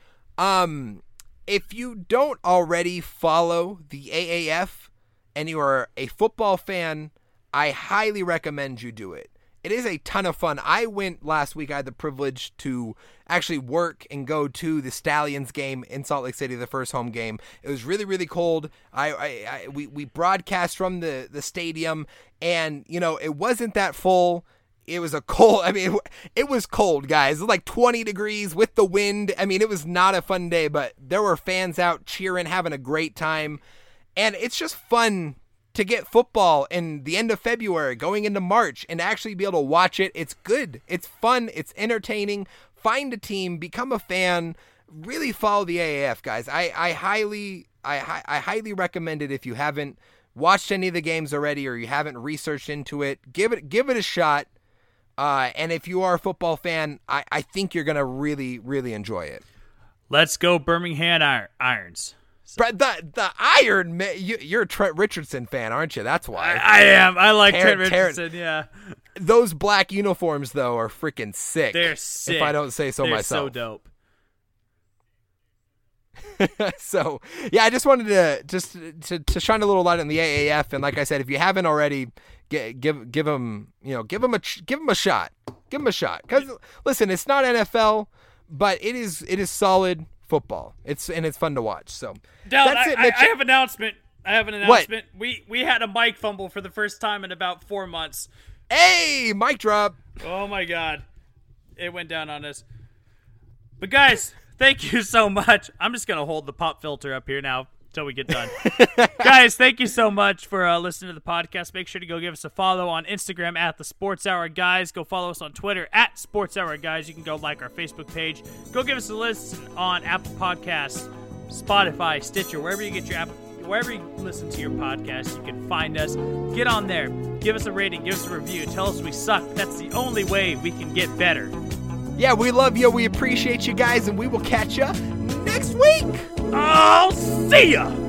If you don't already follow the AAF and you are a football fan, I highly recommend you do it. It is a ton of fun. I went last week. I had the privilege to actually work and go to the Stallions game in Salt Lake City, the first home game. It was really, really cold. We broadcast from the stadium, and, it wasn't that full. It was it was cold, guys. It was like 20 degrees with the wind. I mean, it was not a fun day, but there were fans out cheering, having a great time. And it's just fun to get football in the end of February, going into March, and actually be able to watch it. It's good. It's fun. It's entertaining. Find a team. Become a fan. Really follow the AAF, guys. I highly recommend it if you haven't watched any of the games already or you haven't researched into it. Give it a shot. And if you are a football fan, I think you're going to really, really enjoy it. Let's go Birmingham Irons. But the Iron Man, you're a Trent Richardson fan, aren't you? That's why. I am. I like Trent Richardson, yeah. Those black uniforms, though, are freaking sick. They're sick. If I don't say so myself. They're so dope. So, yeah, I just wanted to shine a little light on the AAF. And like I said, if you haven't already, give them a shot. Give them a shot. Because, listen, it's not NFL, but it is solid football. It's fun to watch. So that's it, Mitch. I have an announcement. What? We had a mic fumble for the first time in about 4 months. Hey, mic drop. Oh my God, it went down on us. But guys, thank you so much. I'm just gonna hold the pop filter up here now until we get done. Guys, thank you so much for listening to the podcast. Make sure to go give us a follow on Instagram at the Sports Hour Guys. Go follow us on Twitter at Sports Hour Guys. You can go like our Facebook page. Go give us a listen on Apple Podcasts, Spotify, Stitcher, wherever you get your wherever you listen to your podcast, you can find us. Get on there. Give us a rating. Give us a review. Tell us we suck. That's the only way we can get better. Yeah, we love you. We appreciate you guys, and we will catch you next week. I'll see ya!